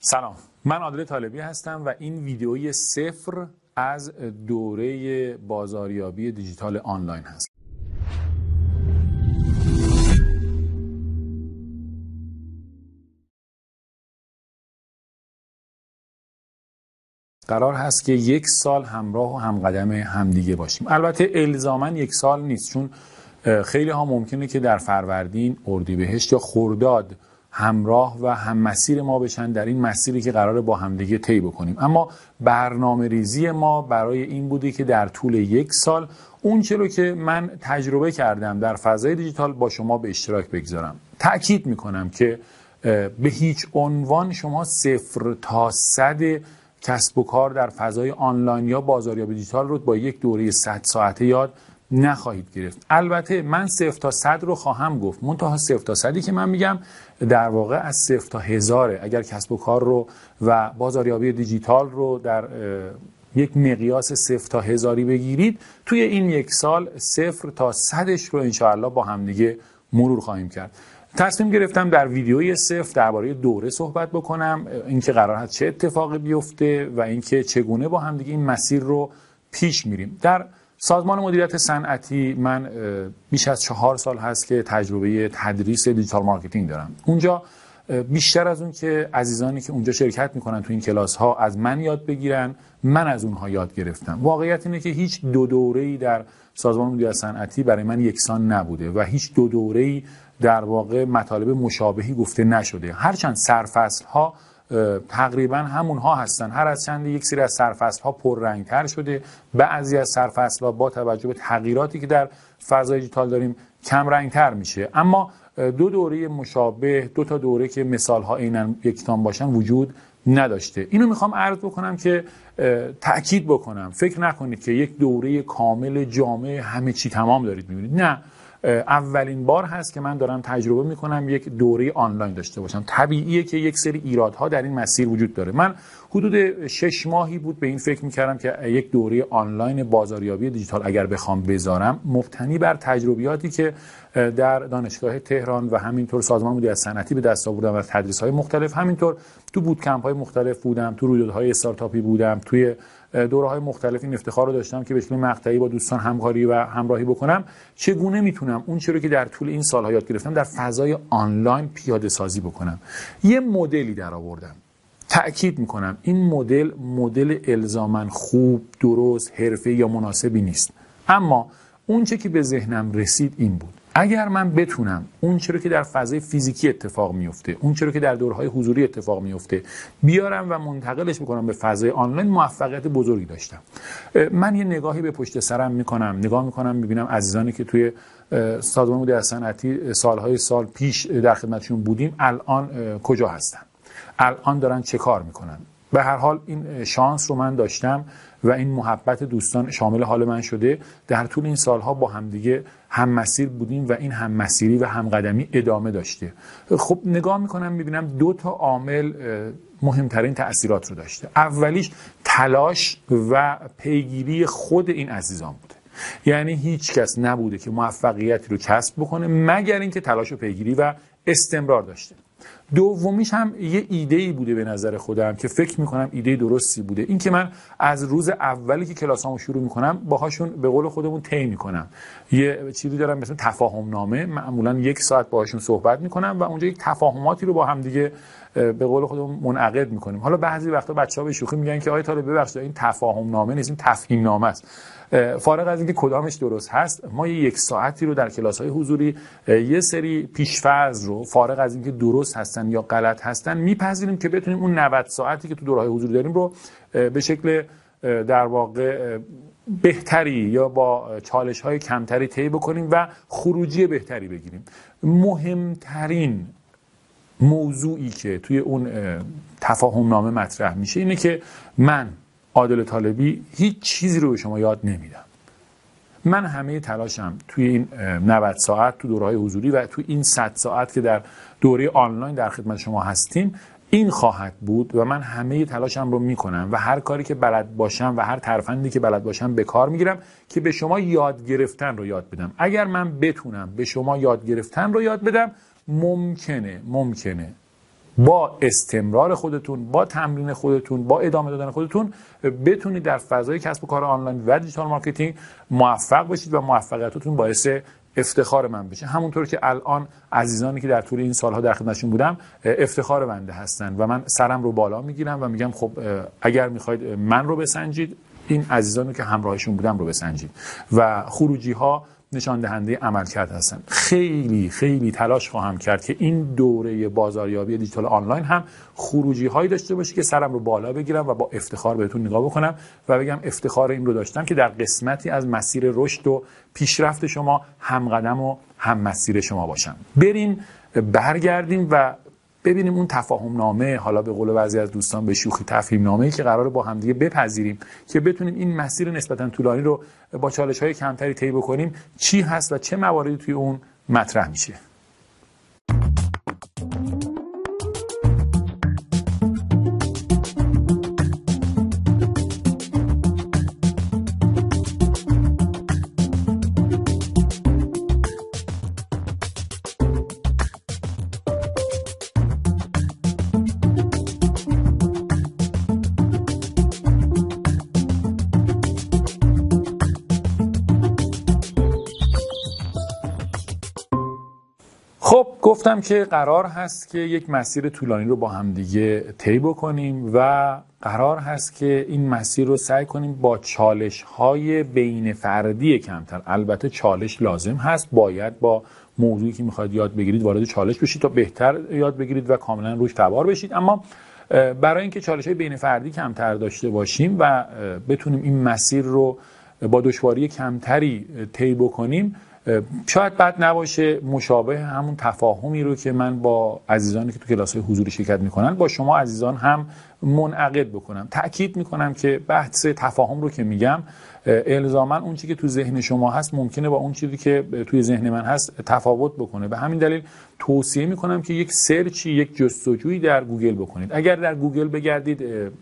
سلام، من عادل طالبی هستم و این ویدیوی صفر از دوره بازاریابی دیجیتال آنلاین هست. قرار هست که 1 سال همراه و همقدم همدیگه باشیم. البته الزاماً 1 سال نیست، چون خیلی ها ممکنه که در فروردین، اردیبهشت یا خرداد همراه و هم مسیر ما بشن در این مسیری که قراره با همدیگه طی بکنیم. اما برنامه ریزی ما برای این بوده که در طول 1 سال اون چه رو که من تجربه کردم در فضای دیجیتال با شما به اشتراک بگذارم. تأکید میکنم که به هیچ عنوان شما 0 تا 100 کسب و کار در فضای آنلاین یا بازاریابی دیجیتال رو با یک دوره 100 ساعته یاد نخواهید گرفت. البته من 0 تا 100 رو خواهم گفت، منتها 0 تا 100 که من میگم در واقع از 0 تا 1000. اگر کسب و کار رو و بازاریابی دیجیتال رو در یک مقیاس 0 تا 1000 بگیرید، توی این 1 سال 0 تا 100ش رو انشاءالله با همدیگه مرور خواهیم کرد. تصمیم گرفتم در ویدیوی صفر درباره دوره صحبت بکنم، اینکه قرار هست چه اتفاقی بیفته و اینکه چگونه با همدیگه این مسیر رو پیش میریم. در سازمان مدیریت صنعتی من بیش از 4 سال هست که تجربه تدریس دیجیتال مارکتینگ دارم. اونجا بیشتر از اون که عزیزانی که اونجا شرکت میکنن تو این کلاس ها از من یاد بگیرن، من از اونها یاد گرفتم. واقعیت اینه که هیچ 2 دوره‌ای در سازمان مدیریت صنعتی برای من یکسان نبوده و هیچ 2 دوره‌ای در واقع مطالب مشابهی گفته نشده. هرچند سرفصل ها تقریبا همون ها هستن، هر از چند یک سری از سرفصل ها پررنگ‌تر شده، بعضی از سرفصل ها با توجه به تغییراتی که در فضای دیجیتال داریم کم رنگ‌تر میشه. اما 2 دوره مشابه، 2 تا دوره که مثال ها عیناً یکتان باشن وجود نداشته. اینو میخوام عرض بکنم که تأکید بکنم، فکر نکنید که یک دوره کامل جامع همه چی تمام دارید میبینید. نه، اولین بار هست که من دارم تجربه میکنم یک دوره آنلاین داشته باشم. طبیعیه که یک سری ایرادها در این مسیر وجود داره. من حدود 6 ماهی بود به این فکر میکردم که یک دوره آنلاین بازاریابی دیجیتال اگر بخوام بذارم، مبتنی بر تجربیاتی که در دانشگاه تهران و همینطور سازمان مدیریت صنعتی به دست آوردم و تدریس‌های مختلف، همینطور تو بوتکمپ‌های مختلف بودم، تو رویدادهای استارتاپی بودم، توی دوره‌های مختلف این افتخار رو داشتم که به شکل مقطعی با دوستان همکاری و همراهی بکنم. چگونه میتونم اون چیزی که در طول این سال‌ها یاد گرفتم در فضای آنلاین پیاده سازی بکنم؟ یه مدلی در آوردم. تأکید میکنم این مدل الزاماً خوب، درست، حرفه‌ای یا مناسبی نیست. اما اون چه که به ذهنم رسید این بود: اگر من بتونم اون چیزی که در فضای فیزیکی اتفاق میفته، اون چیزی که در دورهای حضوری اتفاق میفته بیارم و منتقلش بکنم به فضای آنلاین، موفقیت بزرگی داشتم. من یه نگاهی به پشت سرم میکنم میبینم عزیزانی که توی سازمان مدیریت صنعتی سالهای سال پیش در خدمتشون بودیم الان کجا هستن، الان دارن چه کار میکنن. به هر حال این شانس رو من داشتم و این محبت دوستان شامل حال من شده. در طول این سالها با همدیگه هم مسیر بودیم و این هم مسیری و هم قدمی ادامه داشته. خب نگاه میکنم میبینم 2 تا عامل مهمترین تأثیرات رو داشته. اولیش تلاش و پیگیری خود این عزیزان بوده. یعنی هیچ کس نبوده که موفقیتی رو کسب بکنه مگر اینکه تلاش و پیگیری و استمرار داشته. دومیش هم یه ایده‌ای بوده به نظر خودم که فکر میکنم ایده درستی بوده، این که من از روز اولی که کلاسامو شروع میکنم باهاشون به قول خودمون طی میکنم. یه چیزی دارم مثلا تفاهم نامه، معمولا 1 ساعت باهاشون صحبت میکنم و اونجا یک تفاهماتی رو با هم دیگه به قول خودمون منعقد میکنیم. حالا بعضی وقتا بچه‌ها به شوخی میگن که آقای طالب ببخشید این تفاهم نامه نیست، این تفهیم نامه است. فارغ از اینکه کدامش درست هست، ما 1 ساعتی رو در کلاس‌های حضوری یه سری پیش‌فرض رو فارغ از اینکه درست هستن یا غلط هستن میپذیریم که بتونیم اون 90 ساعتی که تو دوره‌های حضوری داریم رو به شکل در واقع بهتری یا با چالش‌های کمتری طی بکنیم و خروجی بهتری بگیریم. مهمترین موضوعی که توی اون تفاهم نامه مطرح میشه اینه که من عادل طالبی هیچ چیزی رو به شما یاد نمیدم. من همه تلاشم توی این 90 ساعت تو دوره‌های حضوری و توی این 100 ساعت که در دوره آنلاین در خدمت شما هستیم این خواهد بود و من همه تلاشم رو میکنم و هر کاری که بلد باشم و هر ترفندی که بلد باشم به کار میگیرم که به شما یاد گرفتن رو یاد بدم. اگر من بتونم به شما یاد گرفتن رو یاد بدم، ممکنه با استمرار خودتون، با تمرین خودتون، با ادامه دادن خودتون بتونید در فضای کسب و کار آنلاین و دیجیتال مارکتینگ موفق بشید و موفقیتتون باعث افتخار من بشه. همونطور که الان عزیزانی که در طول این سالها در خدمتشون بودم افتخار بنده هستن و من سرم رو بالا میگیرم و میگم خب اگر میخواید من رو بسنجید، این عزیزانی که همراهشون بودم رو بسنجید. و خروجی ها نشان دهنده عملکرد هستن. خیلی خیلی تلاش خواهم کرد که این دوره بازاریابی دیجیتال آنلاین هم خروجی هایی داشته باشه که سرم رو بالا بگیرم و با افتخار بهتون نگاه بکنم و بگم افتخار این رو داشتم که در قسمتی از مسیر رشد و پیشرفت شما هم قدم و هم مسیر شما باشم. بریم برگردیم و ببینیم اون تفاهم نامه، حالا به قول بعضی از دوستان به شوخی تفهیم نامه‌ای که قراره با هم دیگه بپذیریم که بتونیم این مسیر نسبتاً طولانی رو با چالش‌های کمتری طی بکنیم، چی هست و چه مواردی توی اون مطرح میشه. خب گفتم که قرار هست که یک مسیر طولانی رو با هم دیگه طی بکنیم و قرار هست که این مسیر رو سعی کنیم با چالش‌های بین فردی کمتر. البته چالش لازم هست، باید با موضوعی که میخواید یاد بگیرید وارد چالش بشید تا بهتر یاد بگیرید و کاملا روش سوار بشید. اما برای اینکه چالش‌های بین فردی کمتر داشته باشیم و بتونیم این مسیر رو با دشواری کمتری طی بکنیم، شاید بد نباشه مشابه همون تفاهمی رو که من با عزیزانی که تو کلاس‌های حضوری شرکت میکنن با شما عزیزان هم منعقد بکنم. تأکید میکنم که بحث تفاهم رو که میگم الزاما اون چیزی که تو ذهن شما هست ممکنه با اون چیزی که توی ذهن من هست تفاوت بکنه. به همین دلیل توصیه میکنم که یک سرچی، یک جستجویی در گوگل بکنید. اگر در گوگل بگردید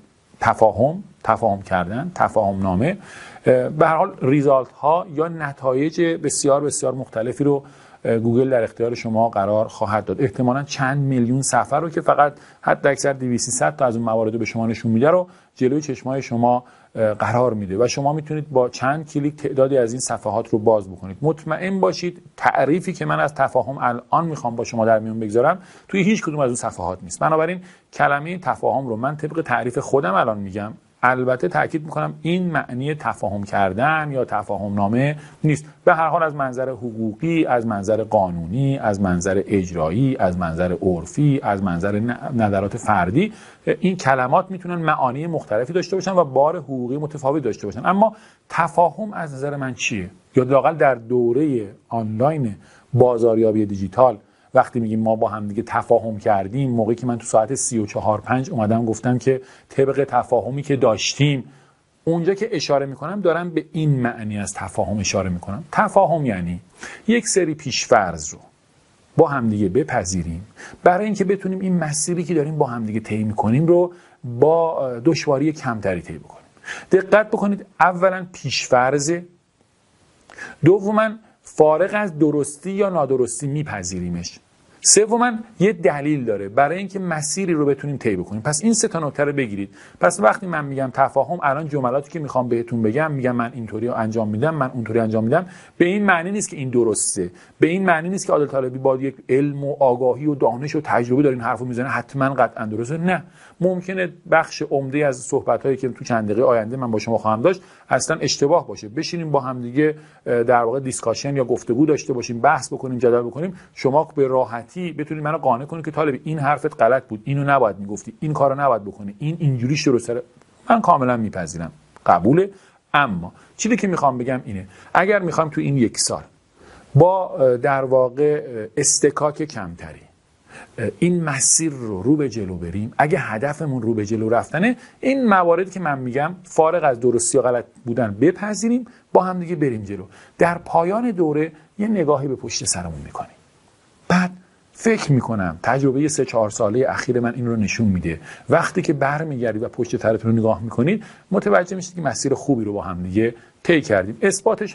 تفاهم کردن، تفاهم نامه، به هر حال ریزالت ها یا نتایج بسیار بسیار مختلفی رو گوگل در اختیار شما قرار خواهد داد. احتمالاً چند میلیون صفحه رو که فقط حد اکثر 200 تا از اون موارد رو به شما نشون میده رو جلوی چشمای شما قرار میده و شما میتونید با چند کلیک تعدادی از این صفحات رو باز بکنید. مطمئن باشید تعریفی که من از تفاهم الان میخوام با شما در میون بگذارم توی هیچ کدوم از اون صفحات نیست. بنابراین کلمه تفاهم رو من طبق تعریف خودم الان میگم. البته تاکید میکنم این معنی تفاهم کردن یا تفاهم نامه نیست. به هر حال از منظر حقوقی، از منظر قانونی، از منظر اجرایی، از منظر عرفی، از منظر نظرات فردی این کلمات میتونن معانی مختلفی داشته باشن و بار حقوقی متفاوت داشته باشن. اما تفاهم از نظر من چیه؟ یا لااقل در دوره آنلاین بازاریابی دیجیتال وقتی میگیم ما با هم دیگه تفاهم کردیم، موقعی که من تو ساعت 34:05 اومدم گفتم که طبق تفاهمی که داشتیم، اونجا که اشاره میکنم دارم به این معنی از تفاهم اشاره میکنم. تفاهم یعنی یک سری پیش‌فرض رو با هم دیگه بپذیریم برای اینکه بتونیم این مسیری که داریم با هم دیگه طی میکنیم رو با دشواری کمتری طی بکنیم. دقت بکنید، اولا پیش‌فرض، دوما فارغ از درستی یا نادرستی میپذیریمش، سوما یه دلیل داره برای اینکه مسیری رو بتونیم طی بکنیم. پس این سه تا نکته رو بگیرید. پس وقتی من میگم تفاهم، الان جملاتی که میخوام بهتون بگم، میگم من اینطوری انجام میدم، من اونطوری انجام میدم، به این معنی نیست که این درسته، به این معنی نیست که عادل طالبی با یک علم و آگاهی و دانش و تجربه داره این حرفو میزنه حتما قطعا درسته. نه، ممکنه بخش عمده از صحبتایی که تو چند دقیقه آینده من با شما خواهم داشت اصلا اشتباه باشه. بشینیم با هم دیگه در واقع دیسکاشن یا گفتگو داشته باشیم، بحث بکنیم، جدل بکنیم، شما به راحتی بتونید منو قانع کنید که طالبی این حرفت غلط بود، اینو نباید میگفتی، این کارو نباید بکنی، این اینجوریش درسته. من کاملا میپذیرم، قبوله. اما چیزی که میخوام بگم اینه، اگر میخوام تو این یک سال با در واقع استکاک کمتری این مسیر رو به جلو بریم، اگه هدفمون رو به جلو رفتنه، این مواردی که من میگم فارغ از درستی یا غلط بودن بپذیریم، با هم دیگه بریم جلو. در پایان دوره یه نگاهی به پشت سرمون میکنیم. بعد فکر میکنم تجربه 3-4 ساله اخیر من این رو نشون میده، وقتی که برمیگردید و پشت سرتون رو نگاه میکنید متوجه میشید که مسیر خوبی رو با هم دیگه طی کردیم. اثباتش هم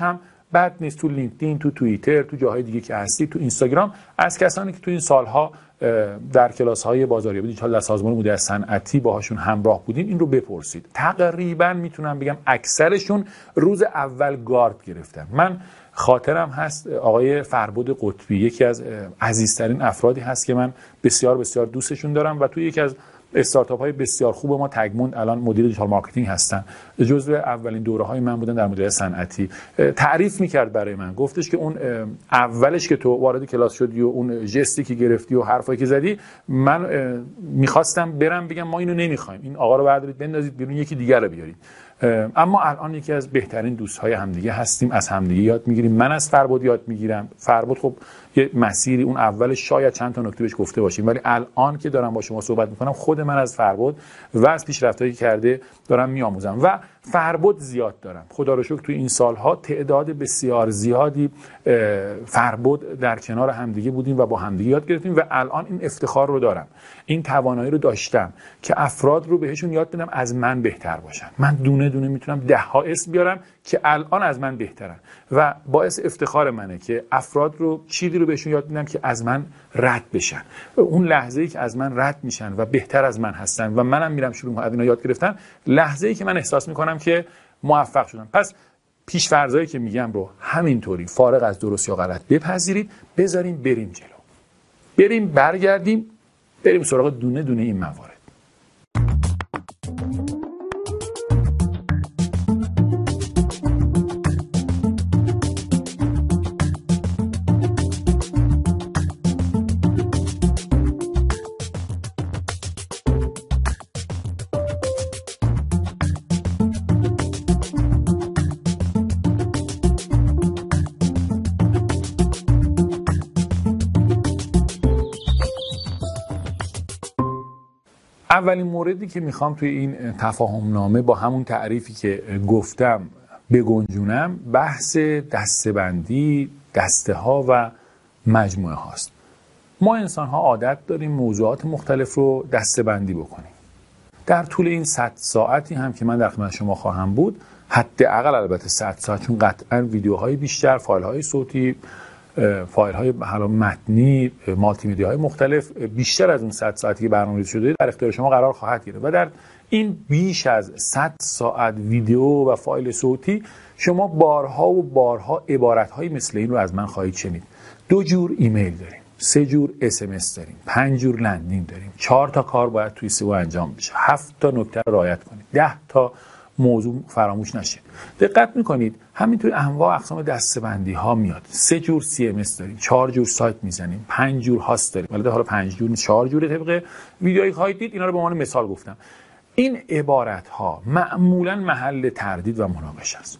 بد نیست تو لینکدین، تو توییتر، تو جاهای دیگه که هستی، تو اینستاگرام، از کسانی که تو این سالها در کلاس‌های بازاریابی دیجیتال در سازمان مدیریت صنعتی باهاشون همراه بودیم این رو بپرسید. تقریبا میتونم بگم اکثرشون روز اول گارد گرفتن. من خاطرم هست آقای فربد قطبی یکی از عزیزترین افرادی هست که من بسیار بسیار دوستشون دارم و توی یکی از استارتاپ های بسیار خوب ما تگموند الان مدیر دیجیتال مارکتینگ هستن. جزو اولین دوره های من بودن در مدیریت صنعتی. تعریف میکرد برای من، گفتش که اون اولش که تو وارد کلاس شدی و اون جستی که گرفتی و حرفایی که زدی، من میخواستم برم بگم ما اینو نمیخوایم، این آقا رو بردارید بندازید بیرون یکی دیگر رو بیارید. اما الان یکی از بهترین دوست‌های همدیگه هستیم، از همدیگه یاد میگیریم. من از فربد یاد میگیرم. فربد خب یه مسیری اون اولش شاید چند تا نکته بهش گفته باشیم، ولی الان که دارم با شما صحبت میکنم خود من از فربد و از پیشرفتایی که کرده دارم میآموزم و فربد زیاد دارم. خدا رو شکر توی این سالها تعداد بسیار زیادی فربد در کنار همدیگه بودیم و با همدیگه یاد گرفتیم و الان این افتخار رو دارم، این توانایی رو داشتم که افراد رو بهشون یاد بدم از من بهتر باشن. من دونه دونه میتونم 10 ها اسم بیارم که الان از من بهترن و باعث افتخار منه که افراد رو چیزی رو بهشون یاد بدم که از من رد بشن. اون لحظه‌ای که از من رد میشن و بهتر از من هستن و منم میرم شروع می‌کنم از اینا یاد گرفتن، لحظه‌ای که من احساس می‌کنم که موفق شدم. پس پیش‌فرضایی که میگم رو همینطوری فارغ از درست یا غلط بپذیرید، بذاریم بریم جلو. بریم برگردیم، بریم سراغ دونه دونه این موارد. اولین موردی که میخوام توی این تفاهم نامه با همون تعریفی که گفتم بگنجونم، بحث دسته‌بندی، دسته ها و مجموعه هاست. ما انسان ها عادت داریم موضوعات مختلف رو دسته‌بندی بکنیم. در طول این 100 ساعتی هم که من در خدمت شما خواهم بود، حداقل البته 100 ساعت، چون قطعا ویدیوهای بیشتر، فایل های صوتی، فایل های متنی، مالتی مدیا های مختلف بیشتر از اون 100 ساعتی که برنامه‌ریزی شده در اختیار شما قرار خواهد گرفت و در این بیش از 100 ساعت ویدیو و فایل صوتی شما بارها و بارها عبارت‌های مثل این رو از من خواهید شنید. 2 جور ایمیل داریم، 3 جور SMS داریم، 5 جور لندینگ داریم، 4 تا کار باید توی سئو انجام بشه، 7 تا نکته رو رعایت کنید، 10 تا موضوع فراموش نشه. دقت میکنید همینطور انواع اقسام دسته‌بندی ها میاد. 3 جور CMS داریم، 4 جور سایت میزنیم، 5 جور هاست داریم. البته حالا 5 جور 4 جوره طبق ویدیویی خواهید دید، اینا رو به عنوان مثال گفتم. این عبارت ها معمولا محل تردید و مناقشه است.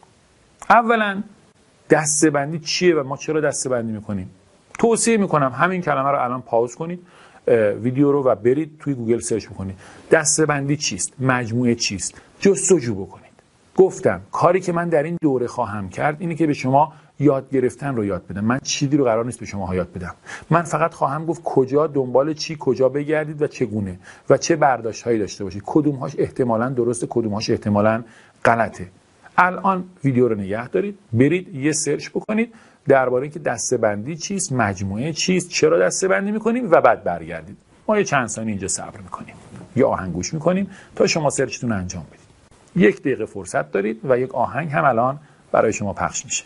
اولا دسته‌بندی چیه و ما چرا دسته‌بندی میکنیم؟ توصیه میکنم همین کلمه رو الان پاوز کنید ویدیو رو و برید توی گوگل سرچ بکنید. دسته‌بندی چیست؟ مجموعه چیست؟ جستجو بکنید. گفتم کاری که من در این دوره خواهم کرد اینه که به شما یاد گرفتن رو یاد بدم. من چیزی رو قرار نیست به شما یاد بدم. من فقط خواهم گفت کجا دنبال چی، کجا بگردید و چگونه و چه برداشت‌هایی داشته باشید. کدوم‌هاش احتمالاً درسته، کدوم‌هاش احتمالاً غلطه. الان ویدیو رو نگه دارید، برید یه سرچ بکنید درباره اینکه دسته‌بندی چیست، مجموعه چیست، چرا دسته‌بندی می‌کنیم و بعد برگردید. ما یه چند ثانیه اینجا صبر می‌کنیم. یه آهنگ گوش می‌کنیم تا شما سرچتون انجام بدید. 1 دقیقه فرصت دارید و یک آهنگ هم الان برای شما پخش میشه.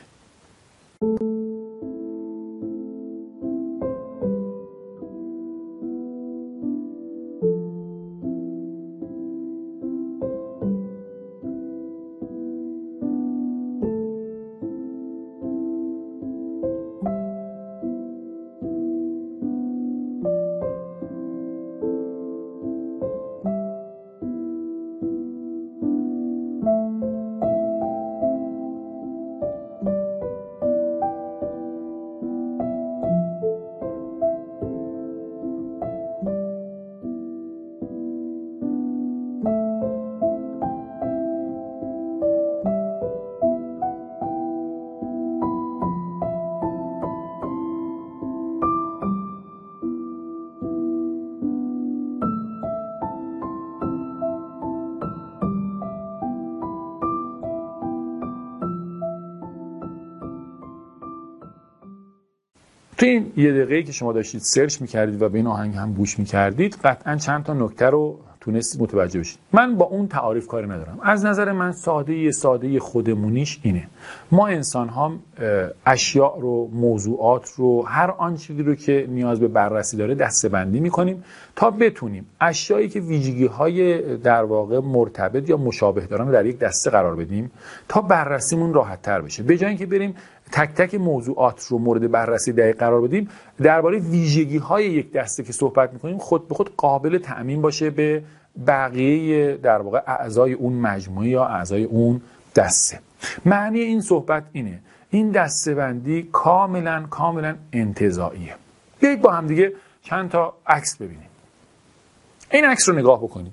تو این یه دقیقه‌ای که شما داشتید سرچ می‌کردید و به این آهنگ هم گوش می‌کردید، قطعاً چند تا نکته رو تونستید متوجه بشید. من با اون تعاریف کاری ندارم. از نظر من ساده خودمونیش اینه: ما انسان ها اشیاء رو، موضوعات رو، هر آن چیزی رو که نیاز به بررسی داره دسته‌بندی می‌کنیم تا بتونیم اشیایی که ویژگی‌های در واقع مرتبط یا مشابه دارن رو در یک دسته قرار بدیم تا بررسیمون راحت‌تر بشه. به جای اینکه بریم تک تک موضوعات رو مورد بررسی دقیق قرار بدیم، درباره ویژگی‌های یک دسته که صحبت می‌کنیم خود به خود قابل تعمیم باشه به بقیه در واقع اعضای اون مجموعه یا اعضای اون دسته. معنی این صحبت اینه: این دسته‌بندی کاملا انتزاعیه. بیایید با هم دیگه چند تا عکس ببینیم. این عکس رو نگاه بکنید.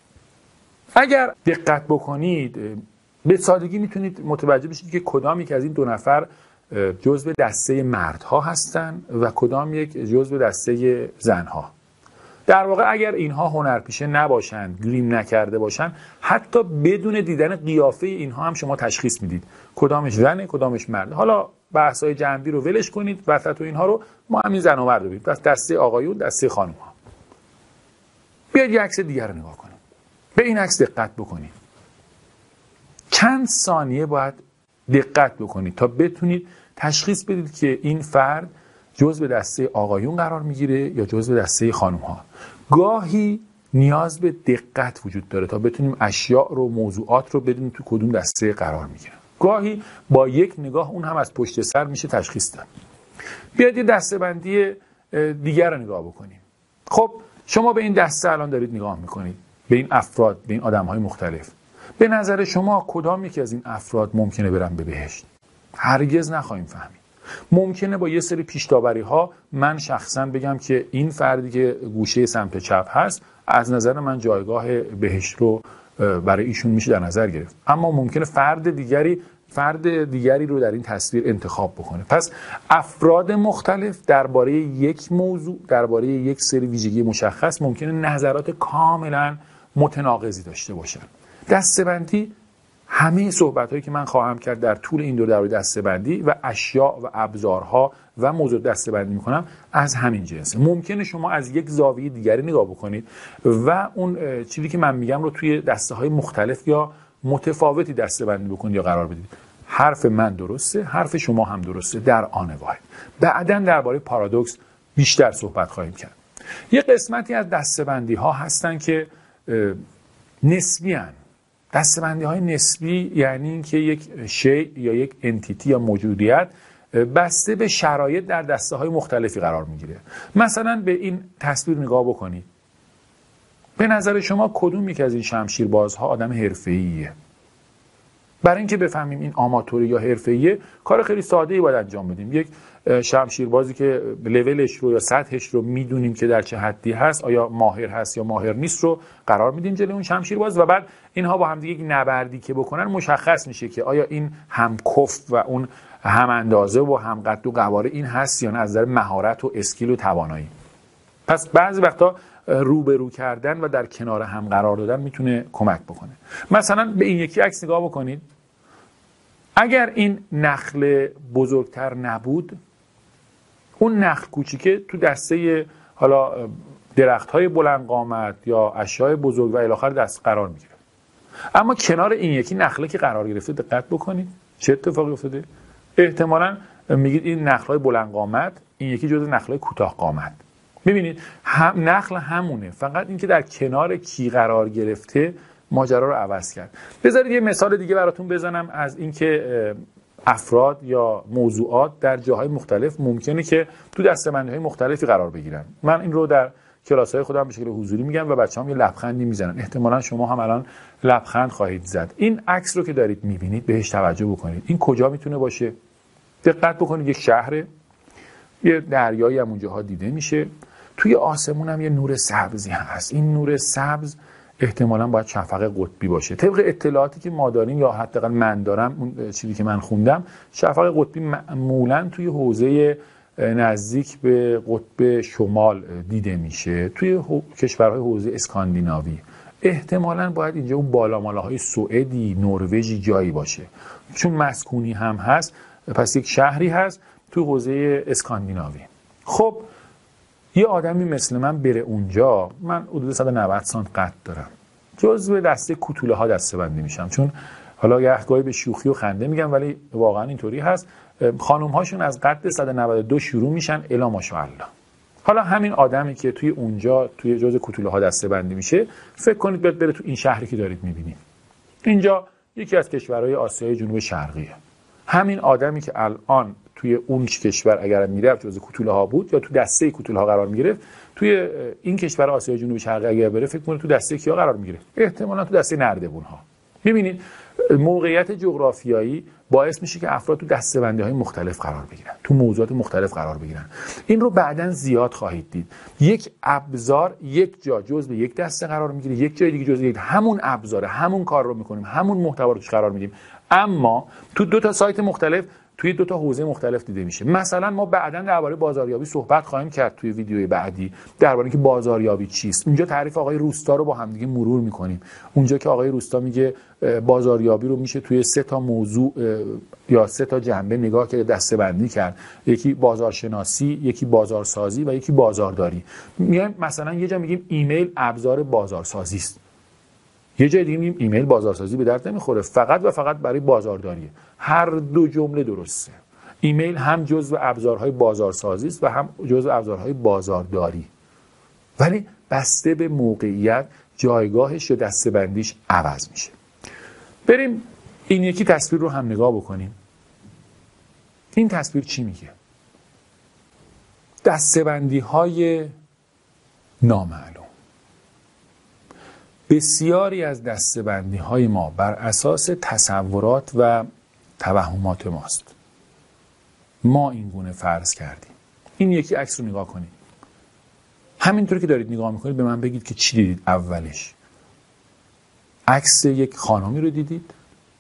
اگر دقت بکنید به سادگی میتونید متوجه بشید که کدام یک از این دو نفر جزو دسته مردها هستند و کدام یک جزو دسته زنها. در واقع اگر اینها هنرپیشه نباشند، گریم نکرده باشند، حتی بدون دیدن قیافه اینها هم شما تشخیص میدید کدامش زنه کدامش مرده. حالا بحث‌های جنبی رو ولش کنید، وسط و اینها رو ما همین زن و مرد ببینید. پس دسته آقایون، دسته خانم‌ها. بیاید یک عکس دیگر رو نگاه کنید. به این عکس دقت بکنید. چند ثانیه باید دقت بکنید تا بتونید تشخیص بدید که این فرد جزو دسته آقایون قرار میگیره یا جزو دسته خانم‌ها. گاهی نیاز به دقت وجود داره تا بتونیم اشیاء رو، موضوعات رو بدونیم تو کدوم دسته قرار میگیرن. گاهی با یک نگاه اون هم از پشت سر میشه تشخیص داد. بیاید یه دسته‌بندی دیگر رو نگاه بکنیم. خب شما به این دسته الان دارید نگاه میکنید، به این افراد، به این آدم‌های مختلف. به نظر شما کدام یکی از این افراد ممکنه برن به بهشت؟ هرگز نخواهیم فهمید. ممکنه با یه سری پیش‌داوری‌ها من شخصا بگم که این فردی که گوشه سمت چپ هست از نظر من جایگاه بهشت رو برای ایشون میشه در نظر گرفت، اما ممکنه فرد دیگری رو در این تصویر انتخاب بکنه. پس افراد مختلف درباره یک موضوع، درباره یک سری ویژگی مشخص ممکنه نظرات کاملا متناقضی داشته باشن. دسته‌بندی همه صحبت‌هایی که من خواهم کرد در طول این دور درباره دسته‌بندی و اشیاء و ابزارها و موضوع دسته‌بندی می‌کنم از همین جنسه. ممکنه شما از یک زاویه دیگری نگاه بکنید و اون چیزی که من میگم رو توی دسته‌های مختلف یا متفاوتی دسته‌بندی بکنید یا قرار بدید. حرف من درسته، حرف شما هم درسته در آن واحد. بعداً درباره پارادوکس بیشتر صحبت خواهیم کرد. یه قسمتی از دسته‌بندی‌ها هستن که نسبی هستند. دسته‌بندی‌های نسبی یعنی اینکه یک شیء یا یک انتیتی یا موجودیت بسته به شرایط در دسته‌های مختلفی قرار میگیره. مثلا به این تصویر نگاه بکنید. به نظر شما کدوم یک از این شمشیربازها آدم حرفه‌ایه؟ برای اینکه بفهمیم این آماتوری یا حرفه‌ایه کار خیلی ساده‌ای باید انجام بدیم. یک شمشیربازی که لولش رو یا سطحش رو میدونیم که در چه حدی هست، آیا ماهر هست یا ماهر نیست، رو قرار میدیم جلوی اون شمشیرباز و بعد اینها با هم دیگه یک نبردی که بکنن مشخص میشه که آیا این هم کف و اون هم اندازه و هم قد و قواره این هست یا نه از نظر مهارت و اسکیل و توانایی. پس بعضی وقتا روبرو کردن و در کنار هم قرار دادن میتونه کمک بکنه. مثلا به این یکی عکس نگاه بکنید. اگر این نخل بزرگتر نبود، اون نخل کوچیکه تو دسته حالا درخت‌های بلند قامت یا اشیاء بزرگ و الی آخر دست قرار میگیره. اما کنار این یکی نخله که قرار گرفته دقت بکنید چه اتفاقی افتاده؟ احتمالاً میگید این نخل‌های بلند قامت، این یکی جزو نخل‌های کوتاه قامت. ببینید نخل همونه، فقط اینکه در کنار کی قرار گرفته ماجرا رو عوض کرد. بذارید یه مثال دیگه براتون بزنم از اینکه افراد یا موضوعات در جاهای مختلف ممکنه که تو دسته‌بندی‌های مختلفی قرار بگیرن. من این رو در کلاس‌های خودم به شکل حضوری میگم و بچه‌هام یه لبخندی میزنن. احتمالاً شما هم الان لبخند خواهید زد. این عکس رو که دارید میبینید بهش توجه بکنید. این کجا میتونه باشه؟ دقت بکنید یک شهر، یه دریایی هم اونجاها دیده میشه. توی آسمون هم یه نور سبزی هست. این نور سبز احتمالاً باید شفق قطبی باشه. طبق اطلاعاتی که ما داریم یا حداقل من دارم، اون چیزی که من خوندم، شفق قطبی معمولاً توی حوزه نزدیک به قطب شمال دیده میشه، توی کشورهای حوزه اسکاندیناوی. احتمالاً باید اینجا اون بالامالاهای سوئدی، نروژی جایی باشه. چون مسکونی هم هست، پس یک شهری هست توی حوزه اسکاندیناوی. خب یه آدمی مثل من بره اونجا، من حدود 190 سانت قد دارم، جزو دسته کوتوله ها دسته‌بندی میشم. چون حالا گاهی به شوخی و خنده میگم ولی واقعا اینطوری هست. خانم هاشون از قد 192 شروع میشن الا ماشاءالله. حالا همین آدمی که توی اونجا توی جزء کوتوله ها دسته‌بندی میشه، فکر کنید بیاد بره تو این شهری که دارید میبینید. اینجا یکی از کشورهای آسیای جنوب شرقیه. همین آدمی که الان توی اون کشور اگر میرفت جزء کوتوله ها بود یا تو دسته کوتوله ها قرار میگرفت، توی این کشور آسیای جنوب شرقی اگر بره فکر کنید تو دسته کیا قرار میگیره؟ احتمالاً تو دسته نردبون ها. ببینید موقعیت جغرافیایی باعث میشه که افراد تو دسته‌بندی‌های مختلف قرار بگیرن، تو موضوعات مختلف قرار بگیرن. این رو بعداً زیاد خواهید دید. یک ابزار یک جا جزء یک دسته قرار میگیره، یک جای دیگه جزء یک، همون ابزاره، همون کار رو میکنیم، همون محتوا رو توش قرار میدیم، اما تو دو تا سایت مختلف توی دو تا حوزه مختلف دیده میشه. مثلا ما بعداً درباره بازاریابی صحبت خواهیم کرد توی ویدیوی بعدی، درباره اینکه بازاریابی چیست. اونجا تعریف آقای روستا رو با هم دیگه مرور میکنیم. اونجا که آقای روستا میگه بازاریابی رو میشه توی 3 تا موضوع یا 3 تا جنبه نگاه کرد، دسته‌بندی کرد. یکی بازارشناسی، یکی بازارسازی و یکی بازارداری. میایم مثلا یه جا میگیم ایمیل ابزار بازارسازی است، یه جای دیگه میگیم ایمیل بازارسازی به درد نمیخوره، فقط و فقط برای بازارداریه. هر دو جمله درسته. ایمیل هم جزو ابزارهای بازارسازی است و هم جزو ابزارهای بازارداری، ولی بسته به موقعیت جایگاهش یا دسته‌بندیش عوض میشه. بریم این یکی تصویر رو هم نگاه بکنیم. این تصویر چی میگه؟ دسته‌بندی‌های نامعلوم. بسیاری از دسته‌بندی‌های ما بر اساس تصورات و توهمات ماست. ما این گونه فرض کردیم. این یکی عکس رو نگاه کنید. همینطوری که دارید نگاه میکنید به من بگید که چی دیدید اولش؟ عکس یک خانمی رو دیدید؟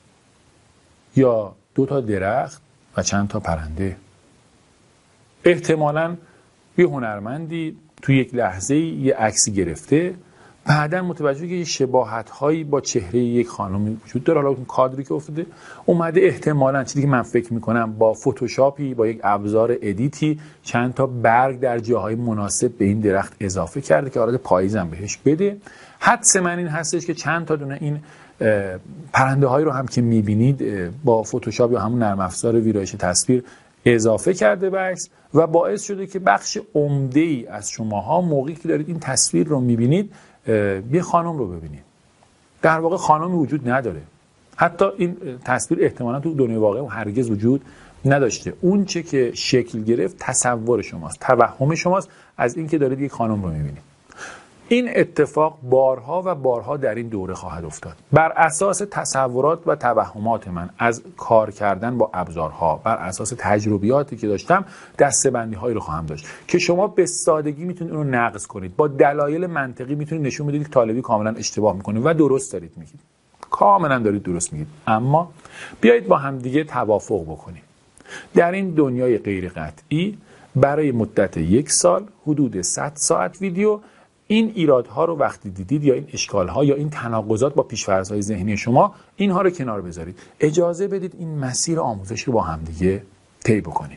یا 2 تا درخت و چند تا پرنده؟ احتمالاً یه هنرمندی توی یک لحظه یه عکسی گرفته، بعداً متوجه که شباهت‌هایی با چهره یک خانمی وجود داره. حالا اون کادری که افتاده اومده احتمالاً چیزی که من فکر می‌کنم با فتوشاپی، با یک ابزار ادیتی چند تا برگ در جاهای مناسب به این درخت اضافه کرده که آراد پاییزم بهش بده. حدس من این هستش که چند تا دونه این پرنده هایی رو هم که می‌بینید با فتوشاپ یا همون نرم افزار ویرایش تصویر اضافه کرده به عکس و باعث شده که بخش عمده‌ای از شماها موقعی که دارید این تصویر رو می‌بینید یه خانم رو ببینید. در واقع خانمی وجود نداره. حتی این تصویر احتمالاً تو دنیای واقعی هرگز وجود نداشته. اون چه که شکل گرفت تصور شماست، توهم شماست از اینکه دارید یک خانم رو می‌بینید. این اتفاق بارها و بارها در این دوره خواهد افتاد. بر اساس تصورات و توهمات من از کار کردن با ابزارها، بر اساس تجربیاتی که داشتم، دسته‌بندی‌هایی رو خواهم داشت که شما به سادگی میتونید اون رو نقض کنید. با دلایل منطقی میتونید نشون بدید که طالبی کاملا اشتباه میکنه و درست دارید میگید. کاملا دارید درست میگید. اما بیایید با هم دیگه توافق بکنیم. در این دنیای غیر قطعی برای مدت 1 سال حدود 100 ساعت ویدیو این ایرادها رو وقتی دیدید یا این اشکالها یا این تناقضات با پیش‌فرض‌های ذهنی شما، اینها رو کنار بذارید. اجازه بدید این مسیر آموزش رو با هم دیگه طی بکنیم.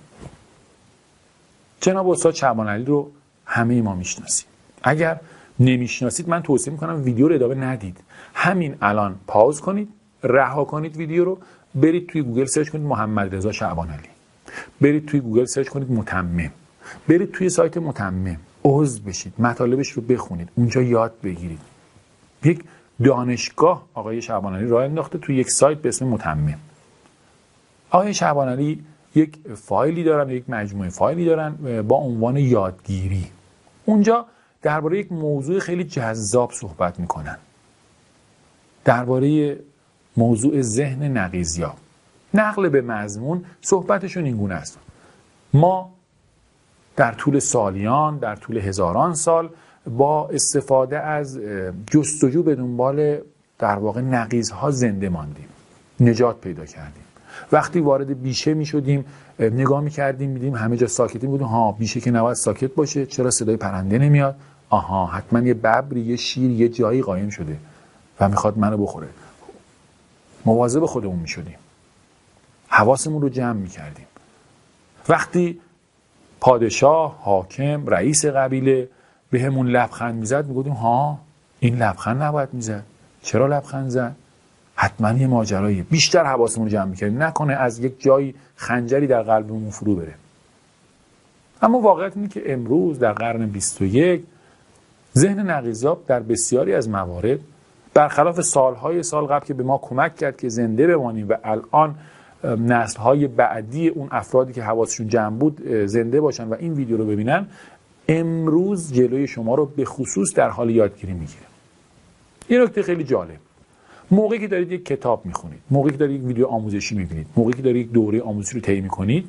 جناب استاد شعبان علی رو همه ما میشناسیم. اگر نمیشناسید من توصیه میکنم ویدیو رو ادامه ندید. همین الان پاوز کنید، رها کنید ویدیو رو، برید توی گوگل سرچ کنید محمد رضا شعبان علی. برید توی گوگل سرچ کنید متمم. برید توی سایت متمم. عضو بشید، مطالبش رو بخونید، اونجا یاد بگیرید. یک دانشگاه آقای شعبان علی راه انداخته توی یک سایت به اسم متمم. آقای شعبان علی یک فایلی دارن، یک مجموعه فایلی دارن با عنوان یادگیری. اونجا درباره یک موضوع خیلی جذاب صحبت میکنن. درباره موضوع ذهن نقیضیاب. نقل به مضمون صحبتشون این گونه است: ما در طول سالیان، در طول هزاران سال با استفاده از جستجو به دنبال در واقع نقیض‌ها زنده ماندیم، نجات پیدا کردیم. وقتی وارد بیشه می شدیم نگاه می کردیم میدیم همه جا ساکتی بودیم. ها، بیشه که نباید ساکت باشه، چرا صدای پرنده نمیاد؟ آها، حتما یه ببری، یه شیر، یه جایی قایم شده و میخواد منو بخوره. مواظب خودمون می شدیم، حواسمون رو جمع می کردیم. وقتی پادشاه، حاکم، رئیس قبیله به همون لبخند میزد، میگفتیم ها این لبخند نباید میزد. چرا لبخند زد؟ حتما یه ماجراییه. بیشتر حواسمون رو جمع میکردیم نکنه از یک جایی خنجری در قلبمون فرو بره. اما واقعیت اینه که امروز در قرن 21 ذهن نقیضیاب در بسیاری از موارد برخلاف سالهای سال قبل که به ما کمک کرد که زنده بمانیم و الان نسل‌های بعدی اون افرادی که حواسشون جمع بود زنده باشن و این ویدیو رو ببینن، امروز جلوی شما رو به خصوص در حال یادگیری میگیره. این نکته خیلی جالب. موقعی که دارید یک کتاب میخونید، موقعی که دارید یک ویدیو آموزشی میبینید، موقعی که دارید یک دوره آموزشی رو طی میکنید،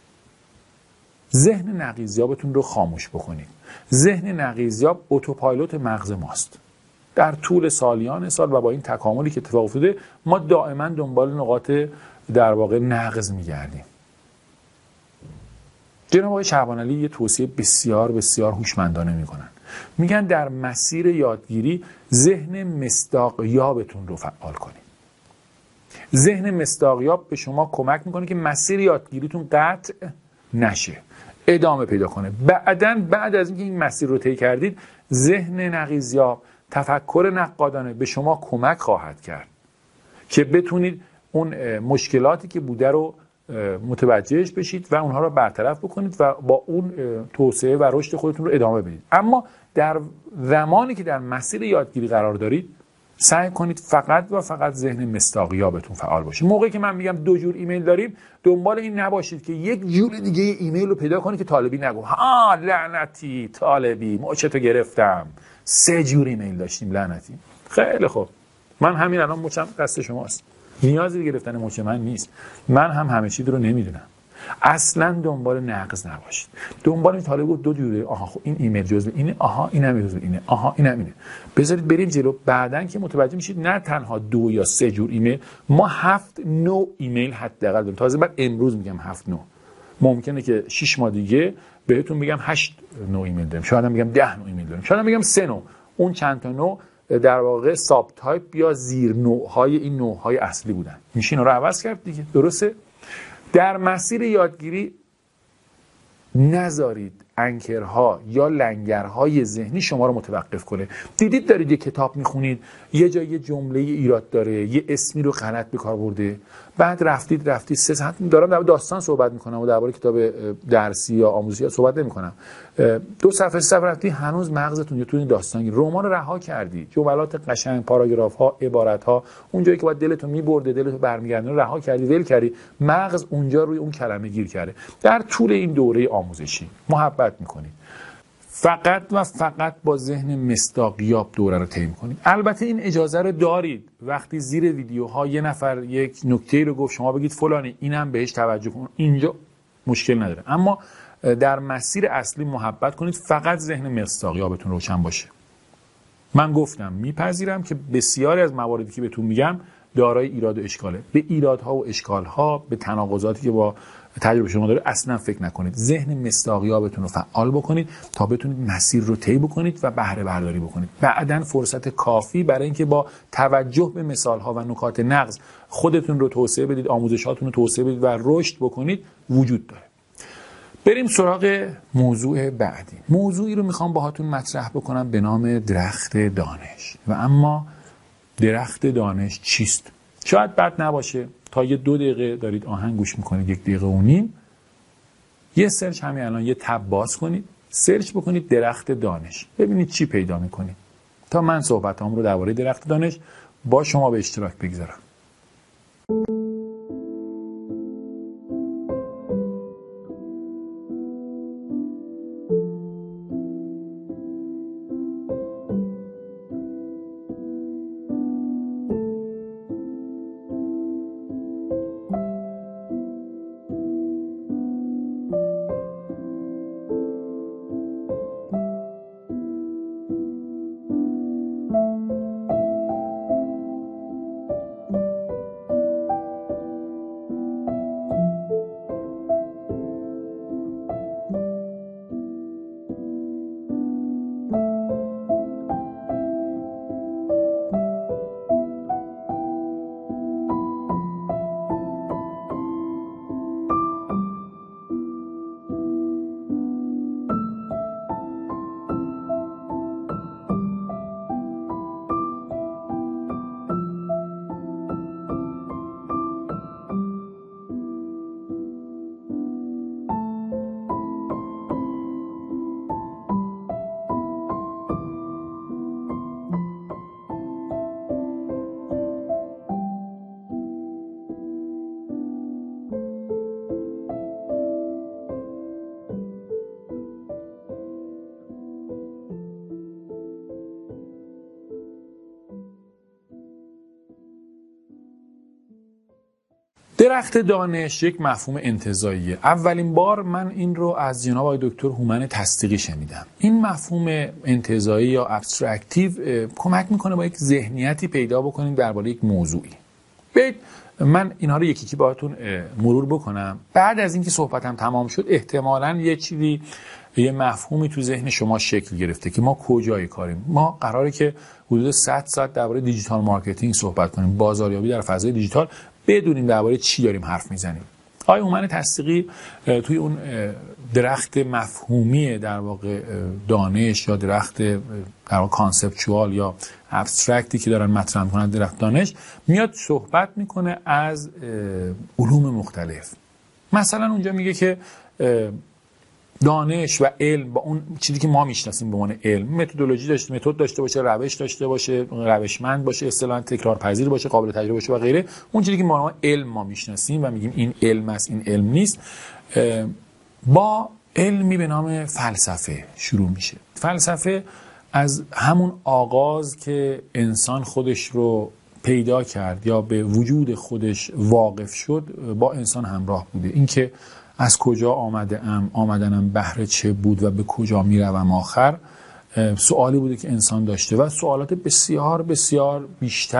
ذهن نقیضیابتون رو خاموش بکنید. ذهن نقیضیاب اتوپایلوت مغز ماست. در طول سالیان سال و با این تکاملی که اتفاق افتاده ما دائما دنبال نقاط در واقع نقض میگردیم. جناب آقای شعبانعلی یه توصیه بسیار بسیار هوشمندانه میکنن. میگن در مسیر یادگیری ذهن مصداقیابتون رو فعال کنید. ذهن مصداقیاب به شما کمک میکنه که مسیر یادگیریتون قطع نشه، ادامه پیدا کنه. بعد از اینکه این مسیر رو طی کردید، ذهن نقیضیاب، تفکر نقادانه به شما کمک خواهد کرد که بتونید اون مشکلاتی که بوده رو متوجهش بشید و اونها رو برطرف بکنید و با اون توسعه و رشد خودتون رو ادامه بدید. اما در زمانی که در مسیر یادگیری قرار دارید، سعی کنید فقط و فقط ذهن مصداقیابتون فعال باشه. موقعی که من میگم 2 جور ایمیل داریم، دنبال این نباشید که یک جور دیگه ایمیل رو پیدا کنید که طالبی نگو ها لعنتی طالبی مچتو گرفتم. 3 جور ایمیل داشتیم لعنتی. خیلی خوب، من همین الان مچم دست شماست، نیازی گرفتن مچ من نیست. من هم همه چیز رو نمیدونم. اصلا دنبال نقض نباشید. دنبال این طالب بود 2 جوره، آها خب این ایمیل جزء اینه، آها اینم جزء اینه، آها اینم اینه. بذارید بریم جلو. بعدن که متوجه میشید نه تنها 2 یا 3 جور ایمیل، ما 7 نوع ایمیل حداقل داریم. تازه بعد امروز میگم 7 نوع. ممکنه که 6 ماه دیگه بهتون بگم 8 نوع ایمیل داریم. شاید هم بگم 10 نوع ایمیل داریم. شاید هم بگم 3 نوع. اون چند تا نوع در واقع ساب تایپ یا زیر نوع‌های این نوع‌های اصلی بودن. میشه اینا رو عوض کرد دیگه. درسته؟ در مسیر یادگیری نذارید انکرها یا لنگرهای ذهنی شما رو متوقف کنه. دیدید دارید یه کتاب میخونید، یه جایی یه جمله ایراد داره، یه اسمی رو غلط به کار برده، بعد رفتید 3 ساعت دارم در داستان صحبت میکنم و درباره کتاب درسی یا آموزشی صحبت نمیکنم. 2 صفحه 3 صفحه رفتی، هنوز مغزتون تو این داستان رمان رو رها کردی. جملات قشنگ، پاراگراف ها، عبارت ها، اون جایی که باید دلتون میبرده، دلتون برمیگردونه رها کردی، ول کردی. مغز اونجا روی اون کلمه گیر کرده. در طول این دوره آموزشی محبت میکنید، فقط و فقط با ذهن مصداقیاب دوره رو طی کنید. البته این اجازه رو دارید وقتی زیر ویدیوها یه نفر یک نکته رو گفت شما بگید فلانی اینم بهش توجه کن، اینجا مشکل نداره. اما در مسیر اصلی محبت کنید، فقط ذهن مصداقیابتون روشن باشه. من گفتم میپذیرم که بسیاری از مواردی که بهتون میگم دارای ایراد و اشکاله. به ایرادها و اشکالها، به تناقضاتی که با تجربه شما داره اصلا فکر نکنید. ذهن مصداقیابتون رو فعال بکنید تا بتونید مسیر رو طی بکنید و بهره برداری بکنید. بعداً فرصت کافی برای اینکه با توجه به مثالها و نکات نقض خودتون رو توسعه بدید، آموزشاتون رو توسعه بدید و رشد بکنید وجود داره. بریم سراغ موضوع بعدی. موضوعی رو میخوام باهاتون مطرح بکنم به نام درخت دانش. و اما درخت دانش چیست؟ شاید بد نباشه تا یه 2 دقیقه دارید آهنگ گوش میکنید، 1 دقیقه و نیم، یه سرچ همین الان یه تب باز کنید، سرچ بکنید درخت دانش، ببینید چی پیدا میکنید تا من صحبتام رو درباره درخت دانش با شما به اشتراک بگذارم. درخت دانش یک مفهوم انتزاعیه. اولین بار من این رو از جناب آقای دکتر هومن تصدیقی شنیدم. این مفهوم انتزاعی یا ابسترکتیو کمک میکنه با یک ذهنیتی پیدا بکنیم درباره یک موضوعی. من اینها رو یکی یکی باهاتون مرور بکنم. بعد از اینکه صحبتم تمام شد احتمالاً یه مفهومی تو ذهن شما شکل گرفته که ما کجای کاریم. ما قراره که حدود 100 ساعت درباره دیجیتال مارکتینگ صحبت کنیم، بازاریابی در فضای دیجیتال، بدونیم درباره چی داریم حرف میزنیم. آقای هومن تصدیقی توی اون درخت مفهومی در واقع دانش یا درخت در واقع کانسپچوال یا ابسترکتی که دارن مطرح میکنن درخت دانش، میاد صحبت میکنه از علوم مختلف. مثلا اونجا میگه که دانش و علم با اون چیزی که ما میشناسیم به عنوان علم، متدولوژی داشته، متد داشته باشه، روش داشته باشه، روشمند باشه، اصطلاحاً تکرارپذیر باشه، قابل تجربه باشه و غیره، اون چیزی که ما علم ما میشناسیم و میگیم این علم است، این علم نیست، با علمی به نام فلسفه شروع میشه. فلسفه از همون آغاز که انسان خودش رو پیدا کرد یا به وجود خودش واقف شد با انسان همراه بوده. اینکه از کجا آمدنم بهر چه بود و به کجا میروم آخر، سوالی بوده که انسان داشته و سوالات بسیار بسیار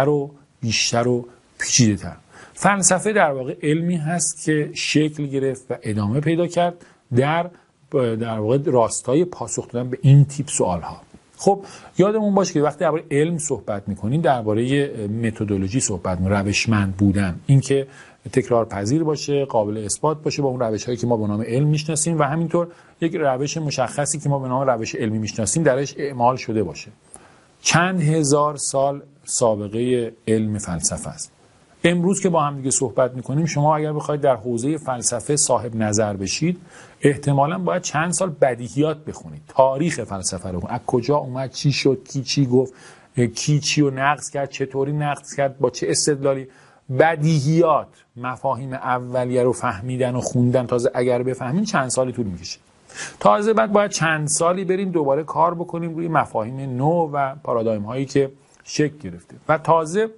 بیشتر و پیچیده تر. فلسفه در واقع علمی هست که شکل گرفت و ادامه پیدا کرد در واقع راستای پاسخ دادن به این تیپ سوال ها. خب یادمون باشه که وقتی درباره علم صحبت میکنیم درباره متدولوژی صحبت میکنیم، روشمند بودن، اینکه تکرار پذیر باشه، قابل اثبات باشه با اون روش‌هایی که ما به نام علم میشناسیم و همینطور یک روش مشخصی که ما به نام روش علمی میشناسیم درش اعمال شده باشه. چند هزار سال سابقه علم فلسفه است. امروز که با هم دیگه صحبت میکنیم، شما اگر بخواید در حوزه فلسفه صاحب نظر بشید، احتمالاً باید چند سال بدیهیات بخونید، تاریخ فلسفه رو، از کجا اومد، چی شد، کی چی گفت، کی چی رو نقض کرد، چطوری نقض کرد، با چه استدلالی. بدیهیات، مفاهیم اولیه رو فهمیدن و خوندن، تازه اگر بفهمین چند سالی طول میکشه. تازه بعد باید چند سالی بریم دوباره کار بکنیم روی مفاهیم نو و پارادایم هایی که شکل گرفته و تازه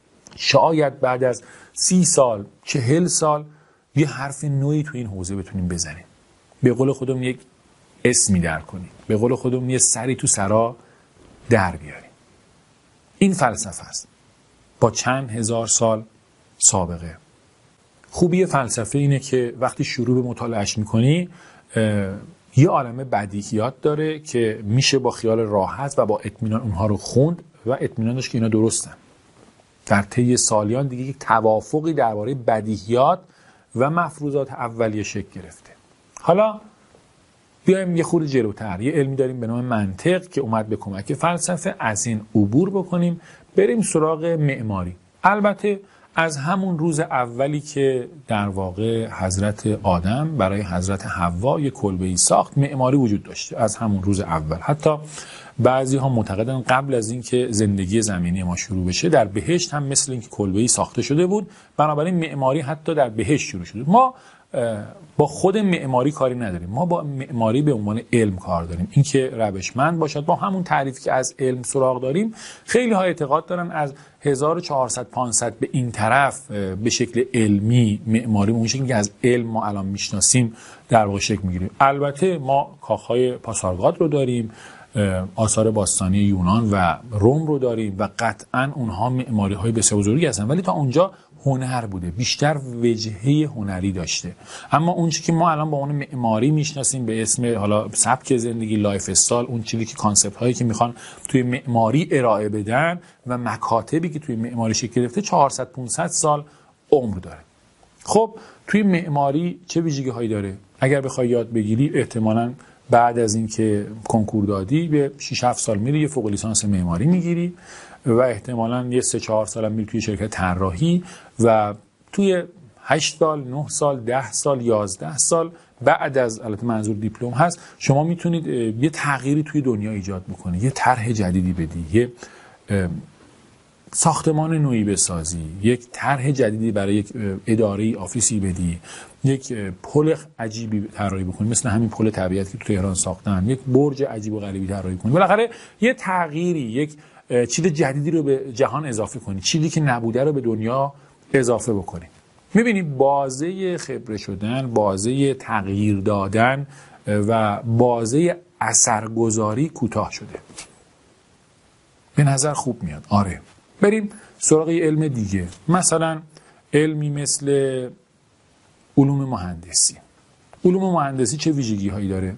شاید بعد از 30 سال 40 سال یه حرف نوعی تو این حوزه بتونیم بزنیم، به قول خودمون یک اسمی در کنیم، به قول خودمون یه سری تو سرا در بیاریم. این فلسفه است با چند هزار سال سابقه. خوبی فلسفه اینه که وقتی شروع به مطالعهش میکنی یه عالمه بدیهیات داره که میشه با خیال راحت و با اطمینان اونها رو خوند و اطمینان داشت که اینا درستن. در طی سالیان دیگه یک توافقی درباره بدیهیات و مفروضات اولیه شکل گرفته. حالا بیایم یه خورده جلوتر. یه علمی داریم به نام منطق که اومد به کمک فلسفه. از این عبور بکنیم بریم سراغ معماری. البته از همون روز اولی که در واقع حضرت آدم برای حضرت حوا یک کلبه‌ای ساخت، معماری وجود داشته از همون روز اول. حتی بعضی ها معتقدن قبل از اینکه زندگی زمینی ما شروع بشه در بهشت هم مثل اینکه کلبه‌ای ساخته شده بود، بنابراین معماری حتی در بهشت شروع شده. ما با خود معماری کاری نداریم، ما با معماری به عنوان علم کار داریم، اینکه روشمند باشد. با همون تعریفی که از علم سراغ داریم، خیلی ها اعتقاد دارن از 1400-500 به این طرف به شکل علمی معماری اون شکلی که از علم ما الان میشناسیم در واقع شکل میگیریم. البته ما کاخهای پاسارگاد رو داریم، آثار باستانی یونان و روم رو داریم و قطعاً اونها معماری های بسیار بزرگی هستن، ولی تا اونجا هنر بوده، بیشتر وجهه هنری داشته. اما اون چیزی که ما الان با اون معماری میشناسیم به اسم حالا سبک زندگی، لایف استایل، اون چیزی که کانسپت هایی که میخوان توی معماری ارائه بدن و مکاتبی که توی معماری شکل گرفته 400-500 سال عمر داره. خب توی معماری چه ویژگی هایی داره؟ اگر بخوای یاد بگیری احتمالاً بعد از اینکه کنکور دادی به 6-7 سال میری یه فوق لیسانس معماری میگیری و احتمالاً یه 3-4 سال هم میری توی شرکت طراحی و توی 8 سال، 9 سال، 10 سال، 11 سال بعد از البته منظور دیپلم هست، شما میتونید یه تغییری توی دنیا ایجاد بکنید، یه طرح جدیدی بدی، یه ساختمان نوعی بسازی، یک طرح جدیدی برای یک اداره آفیسی بدی، یک پل عجیبی طراحی بکنی مثل همین پل طبیعت که تو تهران ساختن، یک برج عجیب و غریبی طراحی کنی، بالاخره یه تغییری، یک چیز جدیدی رو به جهان اضافه کنی، چیزی که نبوده رو به دنیا اضافه بکنی. میبینی بازه خبره شدن، بازه تغییر دادن و بازه اثرگذاری کوتاه شده. به نظر خوب میاد. آره، بریم سراغ یه علم دیگه، مثلا علمی مثل علوم مهندسی. علوم مهندسی چه ویژگی هایی داره؟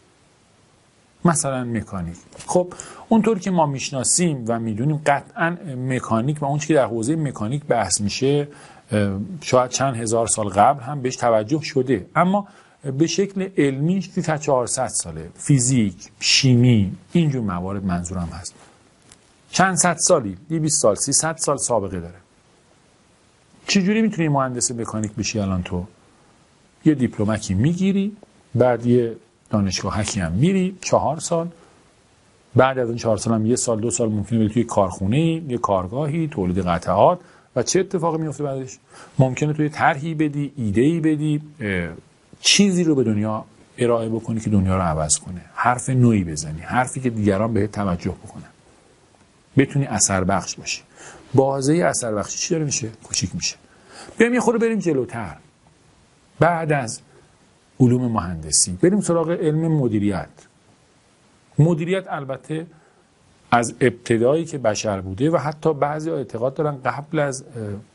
مثلا مکانیک. خب اونطور که ما میشناسیم و میدونیم قطعا مکانیک و اون چیزی که در حوزه مکانیک بحث میشه شاید چند هزار سال قبل هم بهش توجه شده، اما به شکل علمی چیزی تا 400 ساله. فیزیک، شیمی، اینجور موارد منظورم هست. چند صد سالی، 200 سال، 300 سال سابقه داره. چجوری میتونی مهندس مکانیک بشی الان تو؟ یه دیپلمکی میگیری، بعد یه دانشگاهکی هم میری 4 سال، بعد از اون 4 سال هم 1 سال 2 سال ممکنه بری توی کارخونه‌ای، یه کارگاهی، تولید قطعات و چه اتفاقی میفته بعدش؟ ممکنه توی طرحی بدی، ایده‌ای بدی، چیزی رو به دنیا ارائه بکنی که دنیا رو عوض کنه، حرف نوعی بزنی، حرفی که دیگران بهت توجه بکنن، بتونی اثر بخش باشی. بازه اثر بخشی چی داره میشه؟ کوچیک میشه. بیایم یه خورده بریم جلوتر. بعد از علوم مهندسی بریم سراغ علم مدیریت. مدیریت البته از ابتدایی که بشر بوده و حتی بعضی اعتقاد دارن قبل از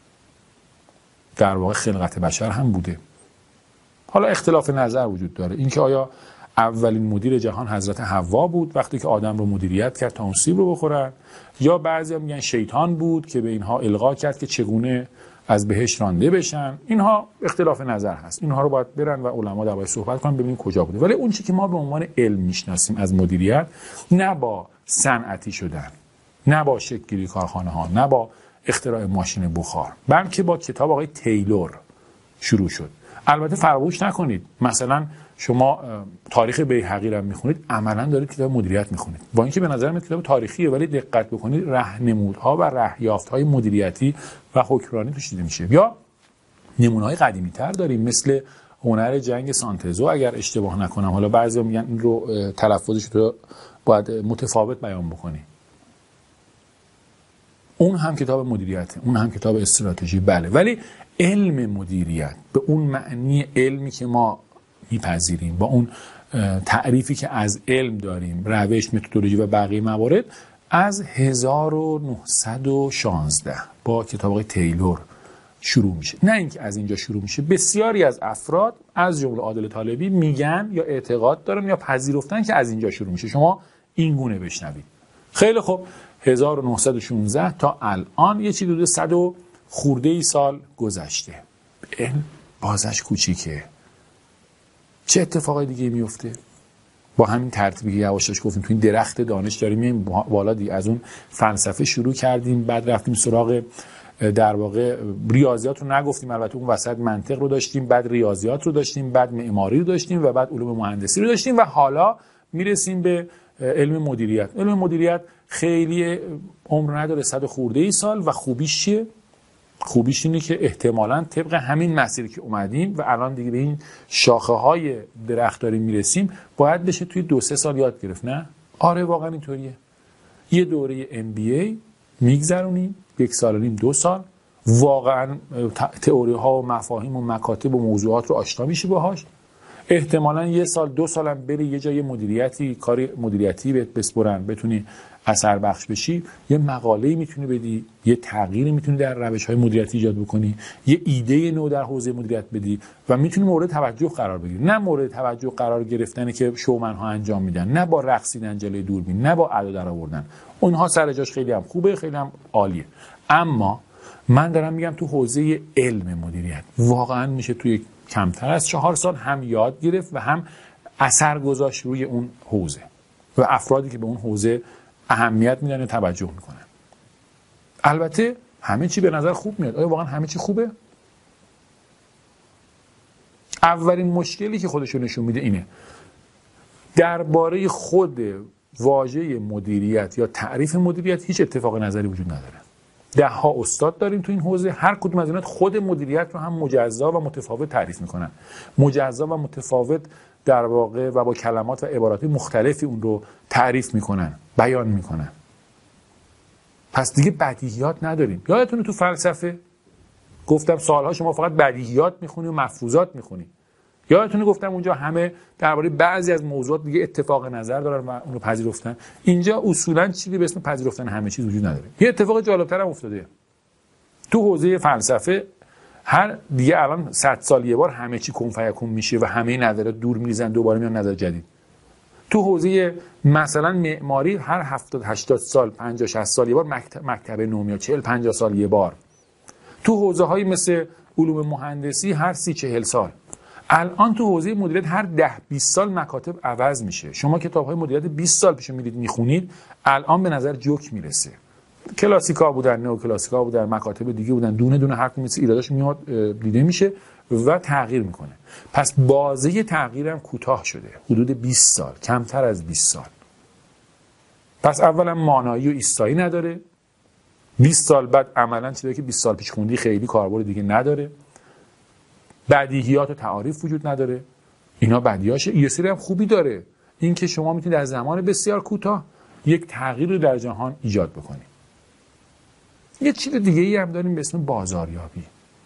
در واقع خلقت بشر هم بوده. حالا اختلاف نظر وجود داره اینکه آیا اولین مدیر جهان حضرت حوا بود وقتی که آدم رو مدیریت کرد تا اون سیب رو بخورن، یا بعضی میگن شیطان بود که به اینها القا کرد که چگونه از بهشت رانده بشن. اینها اختلاف نظر هست، اینها رو باید برن و علما درباره صحبت کنن ببینیم کجا بوده. ولی اون چیزی که ما به عنوان علم میشناسیم از مدیریت، نه با صنعتی شدن، نه با شکل گیری کارخانه ها، نه با اختراع ماشین بخار، بلکه با کتاب آقای تیلور شروع شد. البته فراموش نکنید مثلا شما تاریخ بیهقی رو میخونید، عملا دارید کتاب مدیریت میخونید، با اینکه به نظر میاد کتاب تاریخیه، ولی دقت بکنید راهنمودها و راهیافت‌های مدیریتی و حکمرانی توش دیده میشه. یا نمونه‌های قدیمی‌تر داریم مثل هنر جنگ سانتزو اگر اشتباه نکنم، حالا بعضیا میگن این رو تلفظش رو باید متفاوت بیان بکنی. اون هم کتاب مدیریته، اون هم کتاب استراتژی، بله، ولی علم مدیریت به اون معنی علمی که ما میپذیریم، با اون تعریفی که از علم داریم، روش، متدولوژی و بقیه موارد، از 1916 با کتاب آقای تیلور شروع میشه. نه اینکه از اینجا شروع میشه، بسیاری از افراد از جمله عادل طالبی میگن یا اعتقاد دارن یا پذیرفتن که از اینجا شروع میشه. شما این گونه بشنوید. خیلی خوب، 1916 تا الان یه چیزی حدود 100 خورده ای سال گذشته. علم بازش کوچیکه. چه اتفاقای دیگه میفته؟ با همین ترتیبی که یواشاش گفتیم تو این درخت دانش داریم میایم بالا دیگه. از اون فلسفه شروع کردیم، بعد رفتیم سراغ در واقع ریاضیات رو نگفتیم، البته اون وسط منطق رو داشتیم، بعد ریاضیات رو داشتیم، بعد معماری رو داشتیم و بعد علوم مهندسی رو داشتیم و حالا میرسیم به علم مدیریت. علم مدیریت خیلی عمر نداره، 100 خورده ای سال. و خوبیش چیه؟ خوبیش اینه که احتمالاً طبق همین مسیری که اومدیم و الان دیگه به این شاخه های درخت داریم میرسیم، باید بشه توی 2-3 سال یاد گرفت. نه؟ آره واقعا اینطوریه. یه دوره MBA میگذرونیم 1 سال و نیم 2 سال، واقعا تئوری ها و مفاهیم و مکاتب و موضوعات رو آشنا میشی باهاش. احتمالاً 1 سال 2 سال هم بری یه جای مدیریتی، کاری مدیریتی بهت بسپرن، بتونی اثر بخش بشی، یه مقاله‌ای میتونی بدی، یه تغییری میتونی در روش‌های مدیریتی ایجاد بکنی، یه ایده نو در حوزه مدیریت بدی و میتونی مورد توجه قرار بگیری. نه مورد توجه قرار گرفتنه که شومن‌ها انجام میدن، نه با رقصیدن جلوی دوربین، نه با ادا در آوردن. اونها سر جاش خیلی هم خوبه، خیلی هم عالیه، اما من دارم میگم تو حوزه علم مدیریت واقعا میشه توی کمتر از 4 سال هم یاد گرفت و هم اثر گذاشت روی اون حوزه و افرادی که به اون حوزه اهمیت میدن و توجه میکنن. البته همه چی به نظر خوب میاد. آیا واقعا همه چی خوبه؟ اولین مشکلی که خودشو نشون میده اینه درباره خود واژه مدیریت یا تعریف مدیریت هیچ اتفاق نظری وجود نداره. 10 استاد داریم تو این حوزه، هر کدوم از اینا خود مدیریت رو هم مجزا و متفاوت تعریف میکنن، مجزا و متفاوت در واقع و با کلمات و عبارات مختلفی اون رو تعریف میکنن، بیان میکنن. پس دیگه بدیهیات نداریم. یادتونه تو فلسفه گفتم سالها شما فقط بدیهیات میخونی و مفروضات میخونی. یادتونه گفتم اونجا همه درباره بعضی از موضوعات دیگه اتفاق نظر دارن و اونو پذیرفتن. اینجا اصولا چیزی به اسم پذیرفتن همه چیز وجود نداره. یه اتفاق جالب‌تر هم افتاده تو حوزه فلسفه. هر دیگه الان 100 سال یه بار همه چی کن فیکون میشه و همه نظرات دور میریزن، دوباره میان نظر جدید. تو حوزه مثلا معماری هر 70 80 سال 50 60 سال یه بار مکتب نو میاد، 40 50 سال یه بار. تو حوزه های مثل علوم مهندسی هر 30 40 سال. الان تو حوزه مدیریت هر 10 20 سال مکاتب عوض میشه. شما کتاب‌های مدیریت 20 سال پیش میرید میخونید، الان به نظر جوک میرسه. کلاسیکا بودن، نو کلاسیکا بودن، مکاتب دیگه بودن، دونه دونه هر کدوم ایراداش میاد دیده میشه و تغییر میکنه. پس بازه تغییرم کوتاه شده، حدود 20 سال، کمتر از 20 سال. پس اولا مانایی و ایستایی نداره. 20 سال بعد عملا چیزی که 20 سال پیش خوندی خیلی کاربرد دیگه نداره. بدیهیات و تعاریف وجود نداره. اینا بدیهاشه. یه سری هم خوبی داره، این که شما میتونید در زمان بسیار کوتاه یک تغییر رو در جهان ایجاد بکنید. یه چیز دیگه ای هم داریم به اسم بازاریابی.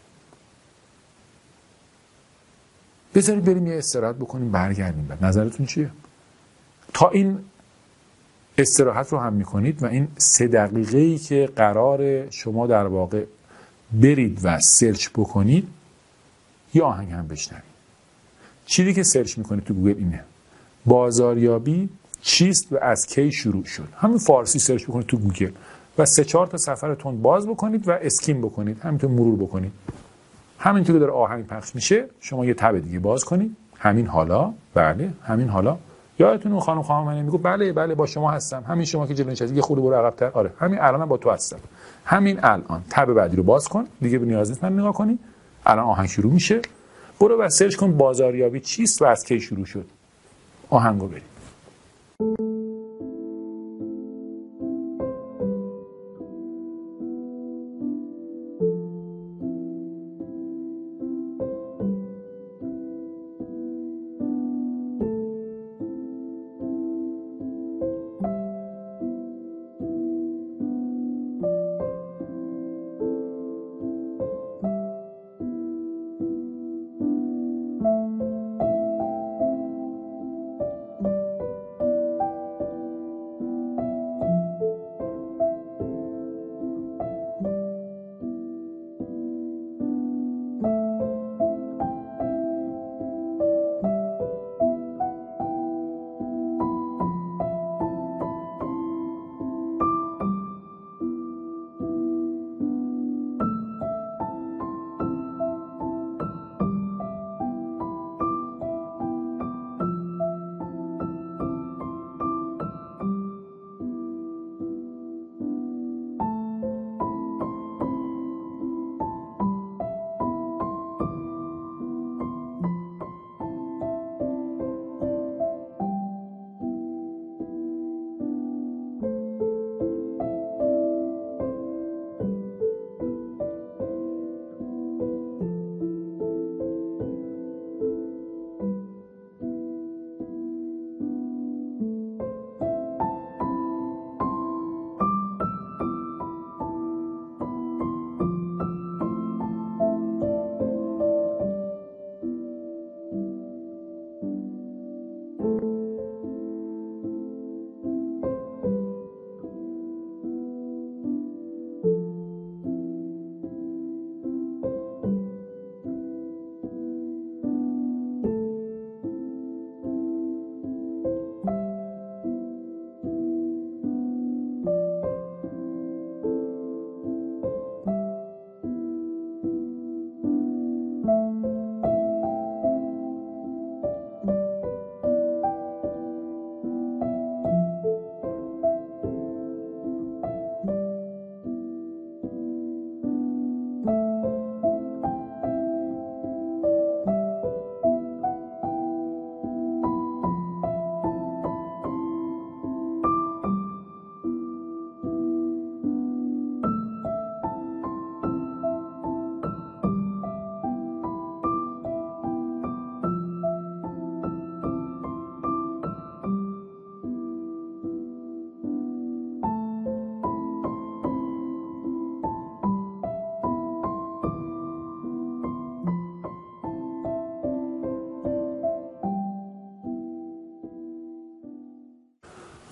بذارید بریم یه استراحت بکنیم برگردیم. نظرتون چیه؟ تا این استراحت رو هم میکنید و این 3 دقیقه‌ای که قرار شما در واقع برید و سرچ بکنید یه آهنگ هم بشنوید. چیزی که سرچ میکنید تو گوگل اینه: بازاریابی چیست و از کی شروع شد. همین فارسی سرچ بکنید تو گوگل و 3-4 تا سفرتون باز بکنید و اسکیم بکنید، همینطور مرور بکنید. همینطور که داره آهنگ پخش میشه شما یه تب دیگه باز کنید. همین حالا، بله همین حالا. یادتون اون خانم خانم میگه بله بله با شما هستم، همین شما که جلوی نشستی یه خورده برو عقب‌تر. آره همین الانم با تو هستم. همین الان تب بعدی رو باز کن، دیگه نیاز نیست من نگاه کنی. الان آهنگ شروع میشه. برو و سرچ کن بازاریابی چیست و از کی شروع شد. آهنگو برید.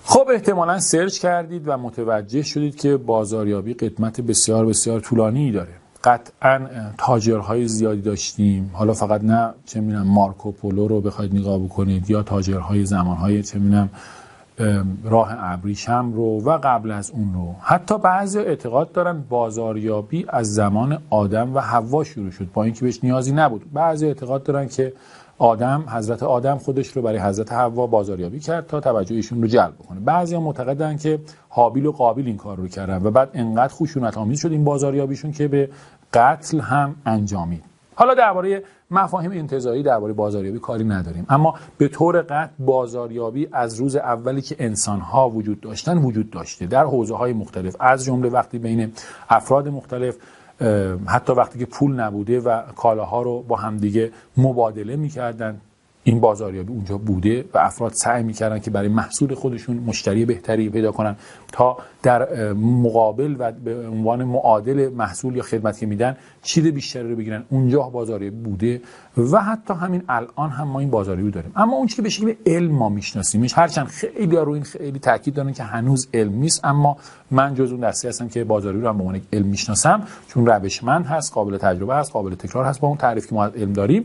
خب احتمالاً سرچ کردید و متوجه شدید که بازاریابی قدمت بسیار بسیار طولانی داره. قطعاً تاجرهای زیادی داشتیم، حالا فقط نه چه می‌دونم مارکوپولو رو بخواید نگاه بکنید یا تاجرهای زمانهای چه می‌دونم راه ابریشم رو و قبل از اون رو. حتی بعضی اعتقاد دارن بازاریابی از زمان آدم و حوا شروع شد با اینکه بهش نیازی نبود. بعضی اعتقاد دارن که حضرت آدم خودش رو برای حضرت حوا بازاریابی کرد تا توجه ایشون رو جلب کنه. بعضیا معتقدن که هابیل و قابیل این کار رو کردن و بعد انقدر خشونت آمیز شد این بازاریابیشون که به قتل هم انجامید. حالا درباره مفاهیم انتزاعی درباره بازاریابی کاری نداریم، اما به طور قطع بازاریابی از روز اولی که انسان‌ها وجود داشتن وجود داشته در حوزه‌های مختلف، از جمله وقتی بین افراد مختلف، حتی وقتی که پول نبوده و کالاها رو با همدیگه مبادله می‌کردن، این بازاریابی اونجا بوده و افراد سعی می‌کردن که برای محصول خودشون مشتری بهتری پیدا کنن تا در مقابل و به عنوان معادل محصول یا خدمتی که میدن چیز بیشتری رو بگیرن. اونجا بازاریابی بوده و حتی همین الان هم ما این بازاریابی داریم. اما اون چیزی که به شکل علم ما میشناسیمش، هرچند خیلی رو این خیلی تاکید دارن که هنوز علم نیست، اما من جزو اون دسته هستم که بازاریابی رو هم به عنوان علم میشناسم، چون روشمند هست، قابل تجربه هست، قابل تکرار هست با اون تعریفی که ما از علم داریم.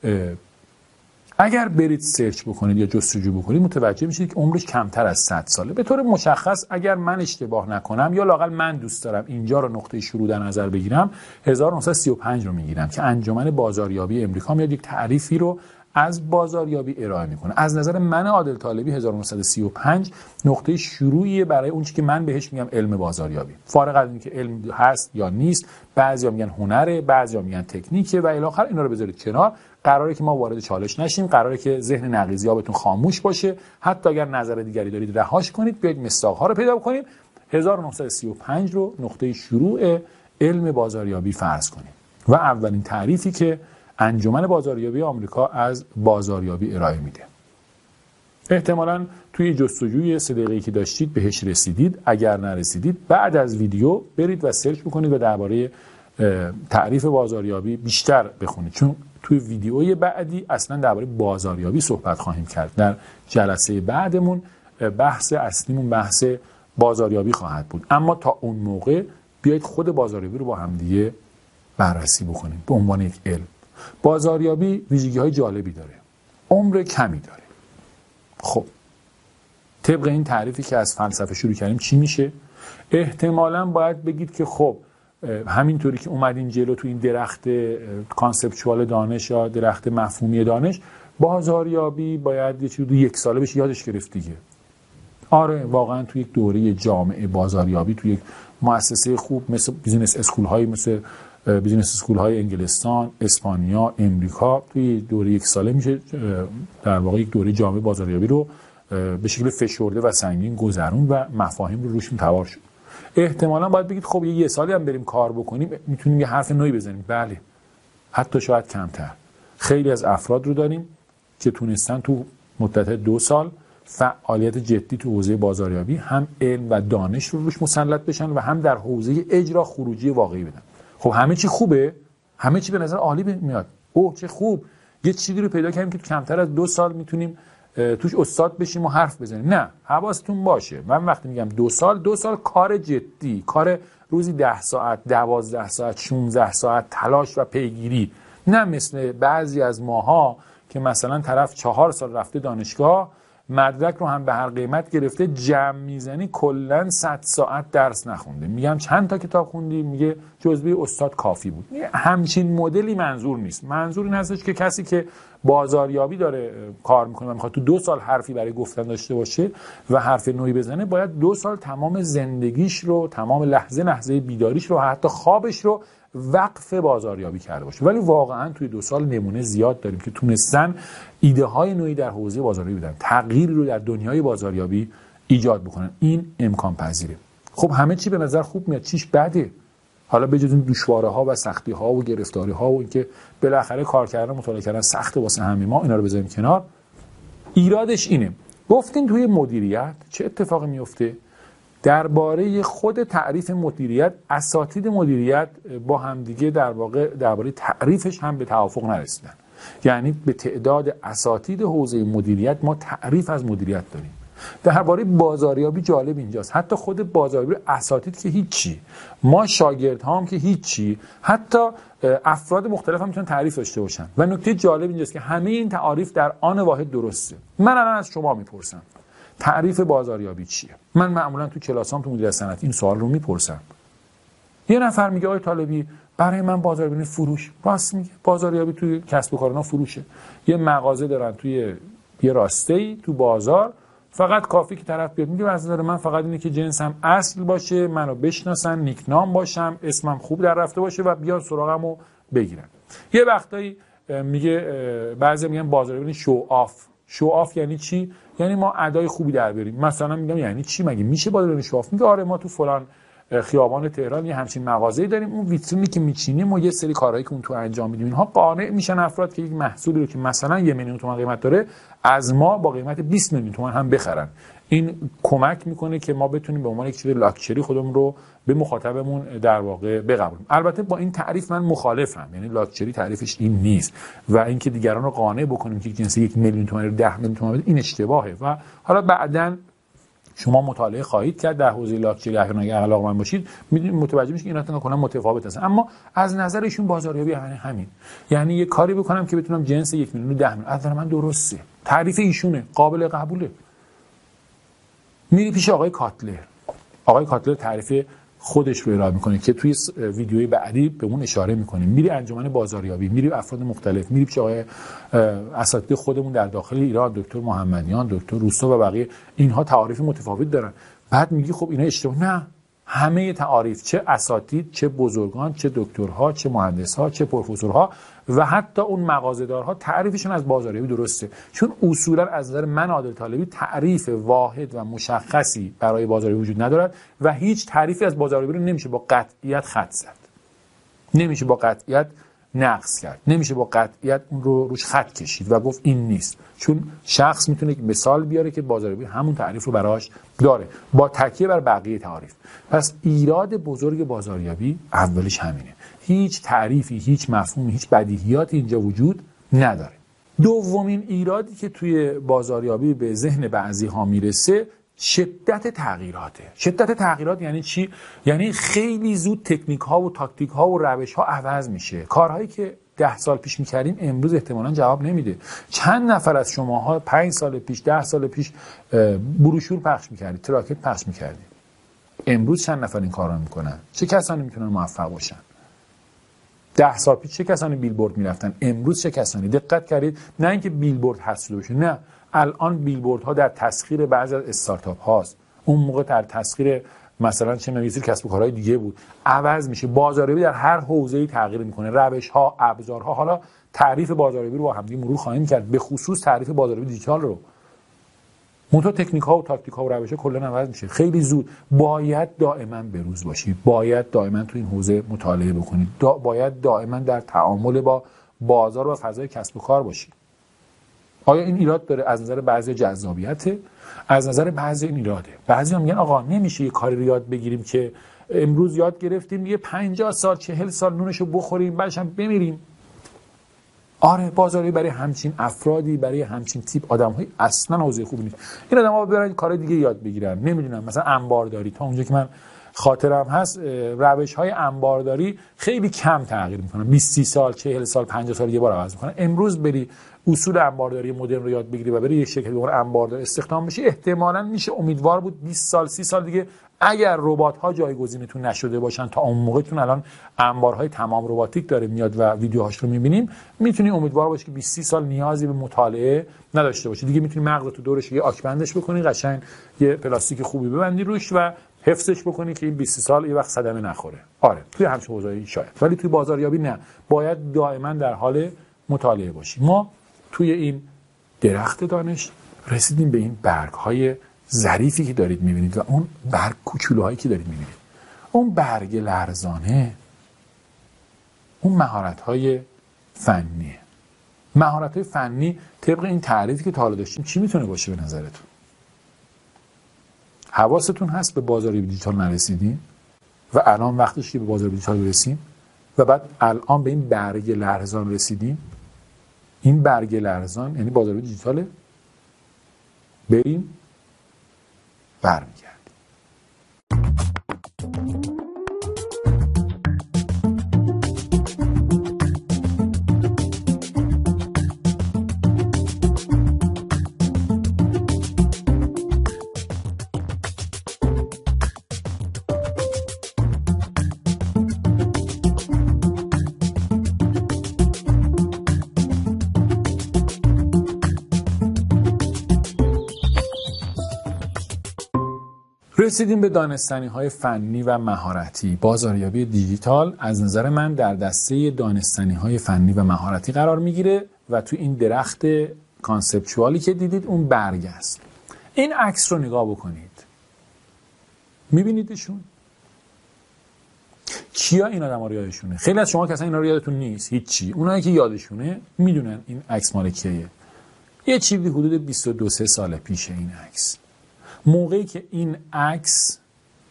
اگر برید سرچ بکنید یا جستجو بکنید متوجه میشید که عمرش کمتر از 100 ساله. به طور مشخص اگر من اشتباه نکنم یا لااقل من دوست دارم اینجا رو نقطه شروع در نظر بگیرم، 1935 رو میگیرم که انجمن بازاریابی امریکا میاد یک تعریفی رو از بازاریابی ارائه میکنه. از نظر من عادل طالبی 1935 نقطه شروعی برای اون چیزی که من بهش میگم علم بازاریابی. فارغ از اینکه علم هست یا نیست، بعضیا میگن هنره، بعضیا میگن تکنیکه و الی آخر، اینا رو بذارید کنار. قراره که ما وارد چالش نشیم، قراره که ذهن نقیضیابتون خاموش باشه، حتی اگر نظر دیگری دارید رهاش کنید، بیاید مصداق‌ها رو پیدا کنیم. 1935 رو نقطه شروع علم بازاریابی فرض کنیم و اولین تعریفی که انجمن بازاریابی آمریکا از بازاریابی ارائه میده. احتمالاً توی جستجوی 3 دقیقه‌ای که داشتید بهش رسیدید. اگر نرسیدید بعد از ویدیو برید و سرچ بکنید و درباره تعریف بازاریابی بیشتر بخونید، چون توی ویدیوی بعدی اصلا درباره بازاریابی صحبت خواهیم کرد. در جلسه بعدمون بحث اصلیمون بحث بازاریابی خواهد بود. اما تا اون موقع بیایید خود بازاریابی رو با هم دیگه بررسی بکنیم به عنوان یک علم. بازاریابی ویژگی‌های جالبی داره، عمر کمی داره. خب طبق این تعریفی که از فلسفه شروع کردیم چی میشه؟ احتمالاً باید بگید که خب همینطوری که اومدین جلو تو این درخت کانسپچوال دانش یا درخت مفهومی دانش، بازاریابی باید یه چیزی تو 1 ساله بشه یادش گرفت دیگه. آره واقعا تو یک دوره جامعه بازاریابی تو یک مؤسسه خوب مثل بیزینس اسکول های انگلستان، اسپانیا، امریکا، توی دوره 1 ساله میشه در واقع یک دوره جامعه بازاریابی رو به شکل فشرده و سنگین گذرون و مفاهیم رو روش تبار شد. احتمالاً باید بگید خب یه سالی هم بریم کار بکنیم میتونیم یه حرف نوعی بزنیم. بله، حتی شاید کمتر. خیلی از افراد رو داریم که تونستن تو مدت 2 سال فعالیت جدی تو حوزه بازاریابی هم علم و دانش رو روش مسلط بشن و هم در حوزه اجرا خروجی واقعی بدن. خب همه چی خوبه، همه چی به نظر عالی میاد. اوه چه خوب، یه چیزی رو پیدا کردیم که تو کمتر از 2 سال میتونیم توش استاد بشیم و حرف بزنیم. نه، حواستون باشه من وقتی میگم 2 سال کار جدی، کار روزی 10 ساعت، 12 ساعت، 16 ساعت تلاش و پیگیری، نه مثل بعضی از ماها که مثلا طرف 4 سال رفته دانشگاه، مدرک رو هم به هر قیمت گرفته، جمع میزنی کلا 100 ساعت درس نخونده. میگم چند تا کتاب خوندی؟ میگه جزبه استاد کافی بود. همچین مدلی منظور نیست. منظور این هستش که کسی که بازاریابی داره کار میکنه و میخواد تو 2 سال حرفی برای گفتن داشته باشه و حرف نوعی بزنه، باید 2 سال تمام زندگیش رو، تمام لحظه بیداریش رو، حتی خوابش رو وقف بازاریابی کرده باشه. ولی واقعا توی 2 سال نمونه زیاد داریم که تونستن ایده های نوعی در حوزه بازاریابی بدن، تغییری رو در دنیای بازاریابی ایجاد بکنن. این امکان پذیره. خب همه چی به نظر خوب میاد، چیش بده؟ حالا بجز این دشواره‌ها و سختی‌ها و گرفتاری‌ها و اینکه بالاخره کار کردن، مطالعه کردن سخته واسه همه ما، اینا رو بذاریم کنار. ایرادش اینه، گفتین توی مدیریت چه اتفاقی میفته؟ درباره خود تعریف مدیریت، اساتید مدیریت با همدیگه در واقع درباره تعریفش هم به توافق نرسیدن. یعنی به تعداد اساتید حوزه مدیریت ما تعریف از مدیریت داریم. درباره بازاریابی جالب اینجاست، حتی خود بازاریابی اساتید که هیچی، ما شاگردها هم که هیچی، حتی افراد مختلف هم میتونن تعریف داشته باشن. و نکته جالب اینجاست که همه این تعاریف در آن واحد درسته. من الان از شما میپرسم تعریف بازاریابی چیه؟ من معمولا تو کلاسام تو مدیریت صنعتی این سوال رو میپرسم. یه نفر میگه آقای طالبی برای من بازاریابی فروش. راست میگه، بازاریابی توی کسب و کارنا فروشه. یه مغازه دارن توی یه راسته‌ای تو بازار، فقط کافی که طرف بیاد میگه از نظر من فقط اینه که جنسم اصل باشه، منو بشناسن، نیکنام باشم، اسمم خوب در رفته باشه و بیان سراغمو بگیرن. یه وقتایی میگه بعضی میگن بازاریابی شو آف. شو آف یعنی چی؟ یعنی ما ادای خوبی در بیاریم. مثلا میگم یعنی چی، مگه میشه بازاریابی شو آف؟ میگه آره ما تو فلان خیابان تهران یه همچین مغازه‌ای داریم، اون ویترینی که میچینیم و یه سری کارهایی که اون تو انجام میدیم، اینها قانع میشن افراد که یک محصولی رو که مثلا 1 میلیون تومان قیمت داره از ما با قیمت 20 میلیون تومان هم بخرن. این کمک میکنه که ما بتونیم به عنوان یک چیز لاکچری خودمون رو به مخاطبمون در واقع بقبولیم. البته با این تعریف من مخالفم، یعنی لاکچری تعریفش این نیست و اینکه دیگران رو قانع بکنیم که جنس 1 میلیون تومان رو 10 میلیون تومان بده، این اشتباهه. و حالا بعداً شما مطالعه خواهید کرد در حوزه لاکچری، اگر علاقه‌مند باشید متوجه میشید که اینا کلا متفاوت هستن. اما از نظر ایشون بازاریابی همین، یعنی یه کاری بکنم که بتونم جنس 1 میلیون 10 میلیون. از نظر من درسته، تعریف ایشونه، قابل قبوله. میری پیش آقای کاتلر، آقای کاتلر تعریف خودش رو ارائه میکنه که توی ویدیوی بعدی به اون اشاره میکنیم. میری انجمن بازاریابی، میری افراد مختلف، میری پیش آقای اساتید خودمون در داخل ایران، دکتر محمدیان، دکتر روستا و بقیه، اینها تعاریف متفاوت دارن. بعد میگی خب اینا اشتباه. نه، همه تعاریف، چه اساتید، چه بزرگان، چه دکترها، چه مهندسها، چه پروفسورها و حتی اون مغازه‌دارها، تعریفشون از بازاریابی درسته. چون اصولا از نظر من عادل طالبی تعریف واحد و مشخصی برای بازاریابی وجود ندارد و هیچ تعریفی از بازاریابی رو نمیشه با قطعیت خط زد، نمیشه با قطعیت نقص کرد، نمیشه با قطعیت اون رو روش خط کشید و گفت این نیست. چون شخص میتونه یک مثال بیاره که بازاریابی همون تعریف رو براش داره با تکیه بر بقیه تعاریف. پس ایراد بزرگ بازاریابی اولش همینه، هیچ تعریفی، هیچ مفهومی، هیچ بدیهیاتی اینجا وجود نداره. دومین ایرادی که توی بازاریابی به ذهن بعضی ها میرسه شدت تغییراته. شدت تغییرات یعنی چی؟ یعنی خیلی زود تکنیک ها و تاکتیک ها و روش ها عوض میشه. کارهایی که 10 سال پیش میکردیم امروز احتمالاً جواب نمیده. چند نفر از شماها 5 سال پیش، 10 سال پیش بروشور پخش میکردید، تراکت پخش میکردید؟ امروز چند نفر این کارا میکنن؟ چه کسانی میتونن موفق باشن؟ 10 سال پیش چه کسانی بیلبورد میرفتن؟ امروز چه کسانی؟ دقت کردید؟ نه اینکه بیلبورد حذف شده باشه، نه، الان بیلبوردها در تسخیر بعضی از استارتاپ هاست. اون موقع در تسخیر مثلا چه نویسی کسب و کارهای دیگه بود. عوض میشه. بازاریابی در هر حوزه‌ای تغییر میکنه، روش ها، ابزارها. حالا تعریف بازاریابی رو با هم مرور خواهیم کرد، به خصوص تعریف بازاریابی دیجیتال رو. منتها تکنیک ها و تاکتیک ها و روش ها کلا عوض میشه خیلی زود. باید دائما بروز باشید، باید دائما تو این حوزه مطالعه بکنید، باید دائما در تعامل با بازار و فضای کسب و کار باشید. آیا این ایراد داره؟ از نظر بعضی جذابیته، از نظر بعضی این ایراده. بعضی‌ها میگن آقا نمیشه یه کاری رو یاد بگیریم که امروز یاد گرفتیم دیگه 50 سال 40 سال نونشو بخوریم بعدش هم بمیریم. آره، بازاریابی برای همچین افرادی، برای همچین تیپ آدم‌های اصلا حوزه خوبی نیست. این آدم‌ها برن کار دیگه یاد بگیرن. نمیدونم مثلا انبارداری، تا اونجا که من خاطرم هست روش‌های انبارداری خیلی کم تغییر می‌کنن. 20 سال 40 سال 50 سال یه بار عوض می‌کنن. امروز بری اصول انبارداری مدرن رو یاد بگیری و بری یک شرکت به عنوان انباردار استخدام بشی، احتمالاً میشه امیدوار بود 20 سال 30 سال دیگه اگر ربات‌ها جایگزینتون نشده باشن، تا اون موقعتون الان انبارهای تمام رباتیک داره میاد و ویدیوهاش رو می‌بینیم، میتونی امیدوار باشی که 20 30 سال نیازی به مطالعه نداشته باشی. دیگه میتونی مغزت تو دورش یه آکبندش بکنی، قشنگ یه پلاستیک خوبی ببندی روش و حفظش بکنی که این 20 سال یه وقت صدمه نخوره. آره، توی همچین حوزه‌ای شاید، ولی توی بازاریابی نه. باید دائما در حال مطالعه باشی. ما توی این درخت دانش رسیدیم به این برگ‌های ظریفی که دارید می‌بینید و اون برگ کوچولوهایی که دارید می‌بینید. اون برگ لرزانه اون مهارت‌های فنیه. مهارت‌های فنی طبق این تعریفی که تا حالا داشتیم چی میتونه باشه به نظرتون؟ حواستون هست به بازاریابی دیجیتال نرسیدین و الان وقتش که به بازاریابی دیجیتال برسیم و بعد الان به این برگ لرزان رسیدیم. این برگ لرزان یعنی بازاریابی دیجیتاله. بریم برمیگردیم. رسیدیم به دانستنی‌های فنی و مهارتی. بازاریابی دیجیتال از نظر من در دسته دانستنی‌های فنی و مهارتی قرار میگیره و تو این درخت کانسپچوالی که دیدید اون برگ است. این عکس رو نگاه بکنید. میبینیدشون؟ کیا این آدم‌ها رو یادشونه؟ خیلی از شما که اصلا اینا رو یادتون نیست، هیچی. اونایی که یادشونه میدونن این عکس مال کیه. یه چیزی حدود 22-23 سال پیشه این عکس. موقعی که این عکس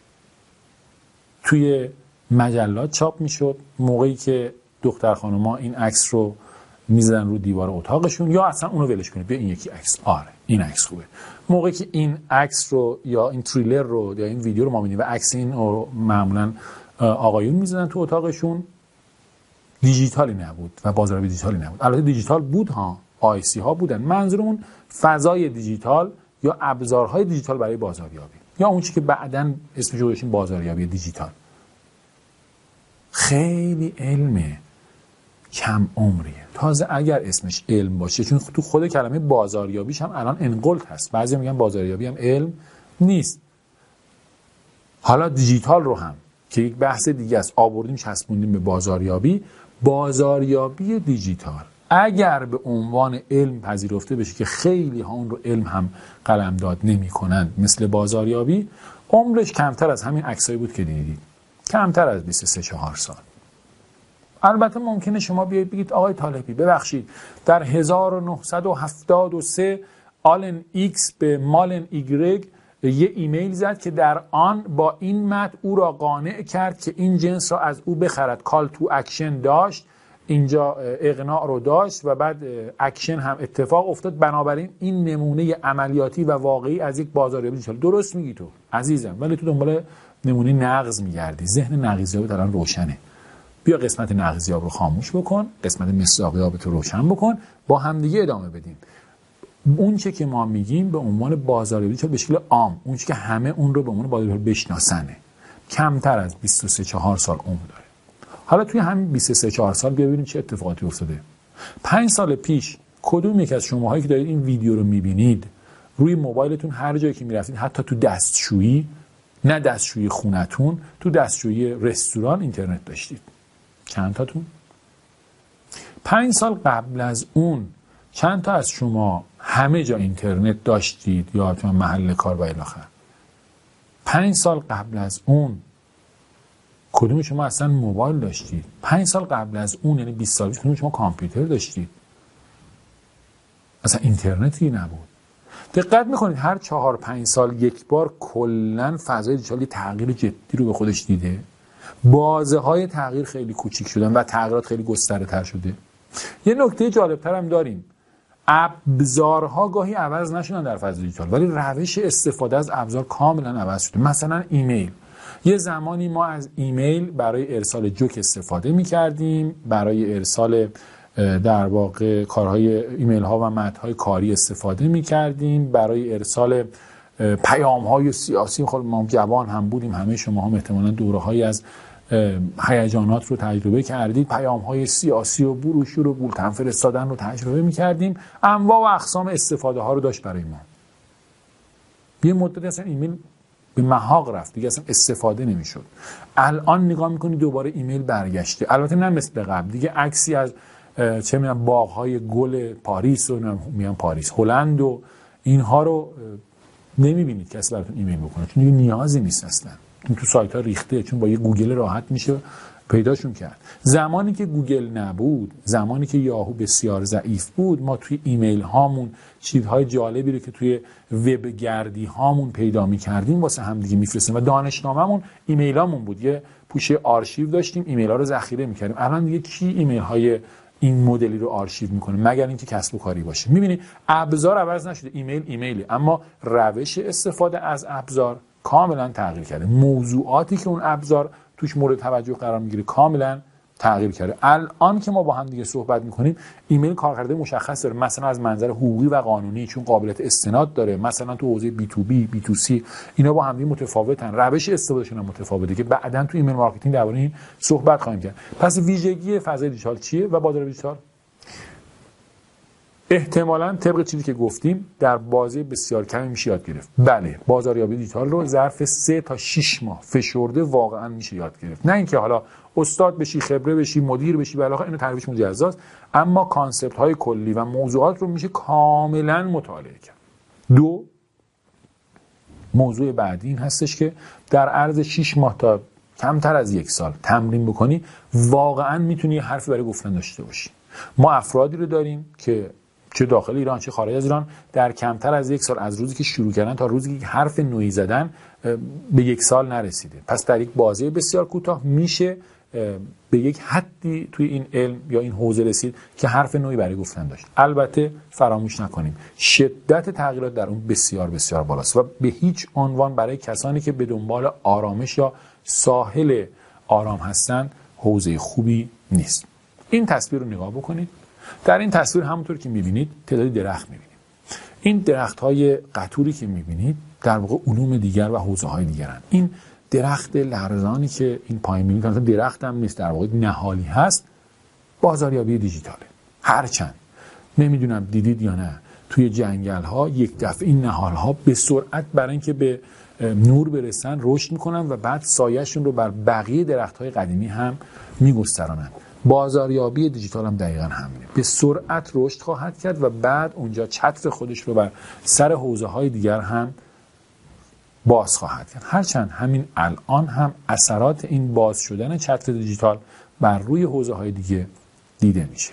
توی مجلات چاپ میشد، موقعی که دختر خانوما این عکس رو میزدن رو دیوار اتاقشون، یا اصلا اونو ولش کنید بیا این یکی عکس، آره این عکس خوبه، موقعی که این عکس رو یا این تریلر رو یا این ویدیو رو ما می‌بینیم و عکس این رو معمولا آقایون میزدن تو اتاقشون، دیجیتالی نبود و بازاریابی دیجیتالی نبود. البته دیجیتال بود ها، IC ها بودن. منظورمون فضای دیجیتال یا ابزارهای دیجیتال برای بازاریابی، یا اون چیزی که بعداً اسمش رو گذاشتیم بازاریابی دیجیتال. خیلی علمه، کم عمریه. تازه اگر اسمش علم باشه، چون تو خود کلمه بازاریابیش هم الان انقلت هست. بعضی میگن بازاریابی هم علم نیست. حالا دیجیتال رو هم که یک بحث دیگه است آوردیم چسبوندیم به بازاریابی. بازاریابی دیجیتال اگر به عنوان علم پذیرفته بشه که خیلی ها اون رو علم هم قلمداد نمی‌کنن مثل بازاریابی، عمرش کمتر از همین عکسایی بود که دیدید، کمتر از 23-24 سال. البته ممکنه شما بیاید بگید آقای طالبی ببخشید در 1973 آلن ایکس به مالن ایگرگ یه ایمیل زد که در آن با این متن او را قانع کرد که این جنس را از او بخرد. کال تو اکشن داشت، اینجا اقناع رو داشت و بعد اکشن هم اتفاق افتاد. بنابراین این نمونه عملیاتی و واقعی از یک بازاریابی دیجیتال. درست میگی تو عزیزم، ولی تو دنبال نمونه نقض میگردی. ذهن نقیضیابت الان روشنه. بیا قسمت نقیضیاب رو خاموش بکن، قسمت مصداقیابت رو روشن بکن، با همدیگه ادامه بدیم. اون چه که ما میگیم به عنوان بازاریابی دیجیتال به شکل عام، اون چه که همه اون رو به عنوان بازاریابی بشناسنه، کمتر از 23-24 سال عمر داره. حالا توی همین 23-24 سال بیا ببینیم چه اتفاقاتی افتاده. 5 سال پیش کدوم یک از شماهایی که دارید این ویدیو رو میبینید روی موبایلتون هر جایی که میرفتید، حتی تو دستشویی، نه دستشویی خونتون، تو دستشویی رستوران اینترنت داشتید؟ چند تاتون؟ 5 سال قبل از اون چند تا از شما همه جا اینترنت داشتید یا تو محل کار و الی آخر؟ 5 سال قبل از اون کدوم شما اصلا موبایل داشتید؟ 5 سال قبل از اون یعنی 20 سال پیش کدوم شما کامپیوتر داشتید؟ اصلا اینترنتی نبود. دقت میکنید هر 4-5 سال یک بار کلن فضای دیجیتال تغییر جدی رو به خودش دیده. بازه های تغییر خیلی کوچیک شدن و تغییرات خیلی گسترده تر شده. یه نکته جالب تر هم داریم. ابزارها گاهی عوض نشدن در فضای دیجیتال، ولی روش استفاده از ابزار کاملا عوض شده. مثلا ایمیل. یه زمانی ما از ایمیل برای ارسال جوک استفاده می‌کردیم، برای ارسال در واقع کارهای ایمیل ها و متن‌های کاری استفاده می‌کردیم، برای ارسال پیام‌های سیاسی. خب ما جوان هم بودیم، همه شما هم احتمالاً دوره‌هایی از هیجانات رو تجربه کردید، پیام‌های سیاسی و بروشور و بولتن فرستادن رو تجربه می‌کردیم. انواع و اقسام استفاده ها رو داشت برای ما. یه مدت اصلا ایمیل به محاق رفت، دیگه اصلا استفاده نمی‌شد. الان نگاه می‌کنید دوباره ایمیل برگشته، البته نه مثل قبل. دیگه عکسی از چه می‌دونم باغ‌های گل پاریس و میان پاریس هلند و اینها رو نمی‌بینید کسی براتون ایمیل بکنه، چون دیگه نیازی نیست اصلا. تو سایت‌ها ریخته، چون با یه گوگل راحت میشه پیداشون کرد. زمانی که گوگل نبود، زمانی که یاهو بسیار ضعیف بود، ما توی ایمیل هامون چیزهای جالبی رو که توی وب گردی هامون پیدا می‌کردیم واسه هم دیگه می‌فرستیم و دانشنامه‌مون ایمیلامون بود. یه پوشه آرشیو داشتیم، ایمیل‌ها رو ذخیره می‌کردیم. الان دیگه کی ایمیل‌های این مدلی رو آرشیو میکنه مگر اینکه کسب و کاری باشه. میبینی ابزار عوض نشده، ایمیلی، اما روش استفاده از ابزار کاملا تغییر کرده. موضوعاتی که اون ابزار توش مورد توجه قرار میگیره کاملا تغییر کرده. الان که ما با هم دیگه صحبت میکنیم ایمیل کارکرده مشخص داره، مثلا از منظر حقوقی و قانونی چون قابلیت استناد داره، مثلا تو حوزه بی تو بی، بی تو سی اینا با هم دیگه متفاوتن، روش استفادهشون هم متفاوته که بعداً تو ایمیل مارکتینگ درباره این صحبت خواهیم کرد. پس ویژگی فضای دیجیتال چیه و بازار دیجیتال؟ احتمالاً طبق چیزی که گفتیم در بازه بسیار کمی میشه یاد گرفت. بله، بازاریابی دیجیتال رو ظرف 3 تا 6 ماه فشرده واقعاً میشه یاد گرفت. نه اینکه حالا استاد بشی، خبره بشی، مدیر بشی، بالاخره اینو تعریفش مجزاست، اما کانسپت های کلی و موضوعات رو میشه کاملاً مطالعه کرد. 2 موضوع بعدی این هستش که در عرض 6 ماه تا کمتر از 1 سال تمرین بکنی واقعاً میتونی یه حرفی برای گفتن داشته باشی. ما افرادی رو داریم که چه داخل ایران چه خارج از ایران در کمتر از 1 سال از روزی که شروع کردن تا روزی که حرف نوعی زدن به 1 سال نرسیده. پس در یک بازه بسیار کوتاه میشه به یک حدی توی این علم یا این حوزه رسید که حرف نوعی برای گفتن داشت. البته فراموش نکنیم شدت تغییرات در اون بسیار بسیار بالاست و به هیچ عنوان برای کسانی که به دنبال آرامش یا ساحل آرام هستن حوزه خوبی نیست. این تصویر رو نگاه بکنید. در این تصویر همونطور که می‌بینید تعدادی درخت می‌بینید. این درخت‌های قطوری که می‌بینید در واقع علوم دیگر و حوزه‌های دیگرن. این درخت لرزانی که این پایین می‌بینید مثلا درخت هم نیست، در واقع نهالی هست، بازاریابی دیجیتاله. هرچند نمیدونم دیدید یا نه توی جنگل‌ها یک دفعه این نهال‌ها به سرعت برای اینکه به نور برسن رشد می‌کنن و بعد سایه‌شون رو بر بقیه درخت‌های قدیمی هم می‌گسترانن. بازاریابی دیجیتال هم دقیقاً همینه، به سرعت رشد خواهد کرد و بعد اونجا چتر خودش رو بر سر حوزه‌های دیگر هم باز خواهد کرد. هرچند همین الان هم اثرات این باز شدن چتر دیجیتال بر روی حوزه‌های دیگه دیده میشه.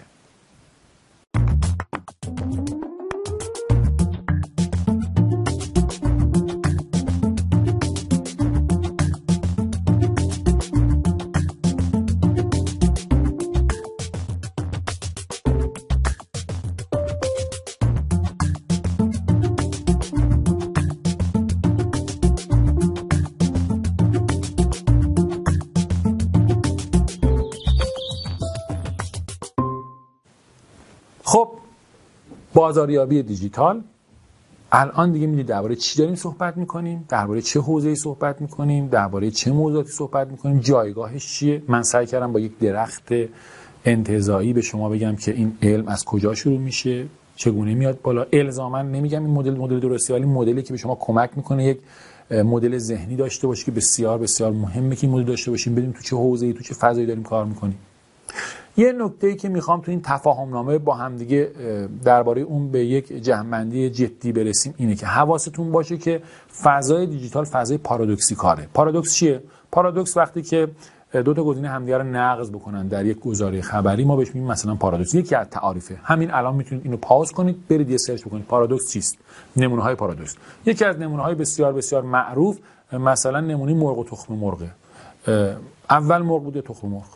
خب بازاریابی دیجیتال الان دیگه میدید درباره چی داریم صحبت میکنیم، درباره چه حوزه‌ای صحبت میکنیم، درباره چه موضوعاتی صحبت میکنیم، جایگاهش چیه. من سعی کردم با یک درخت انتزاعی به شما بگم که این علم از کجا شروع میشه، چگونه میاد بالا. الزاما نمیگم این مدل درستی، ولی مدلی که به شما کمک میکنه یک مدل ذهنی داشته باشی که بسیار بسیار مهمه که این مدل داشته باشیم، بدونیم تو چه حوزه‌ای تو چه فضایی داریم کار میکنیم. یه نکته‌ای که میخوام تو این تفاهم‌نامه با هم دیگه درباره اون به یک جمع‌بندی جدی برسیم اینه که حواستون باشه که فضای دیجیتال فضای پارادوکسیکاله. پارادوکس چیه؟ پارادوکس وقتی که دو تا گزینه همدیگه رو نقض بکنن در یک گزاره خبری ما بهش میگیم مثلا پارادوکس. یکی از تعاریفه. همین الان میتونید اینو پاوز کنید برید یه سرچ بکنید پارادوکس چیست. نمونه‌های پارادوکس. یکی از نمونه‌های بسیار بسیار معروف مثلا نمونه مرغ و تخم مرغ. اول مرغ بود یا تخم مرغ؟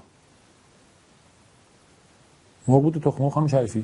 مرغ بود تخم مرغ. خانم شریفی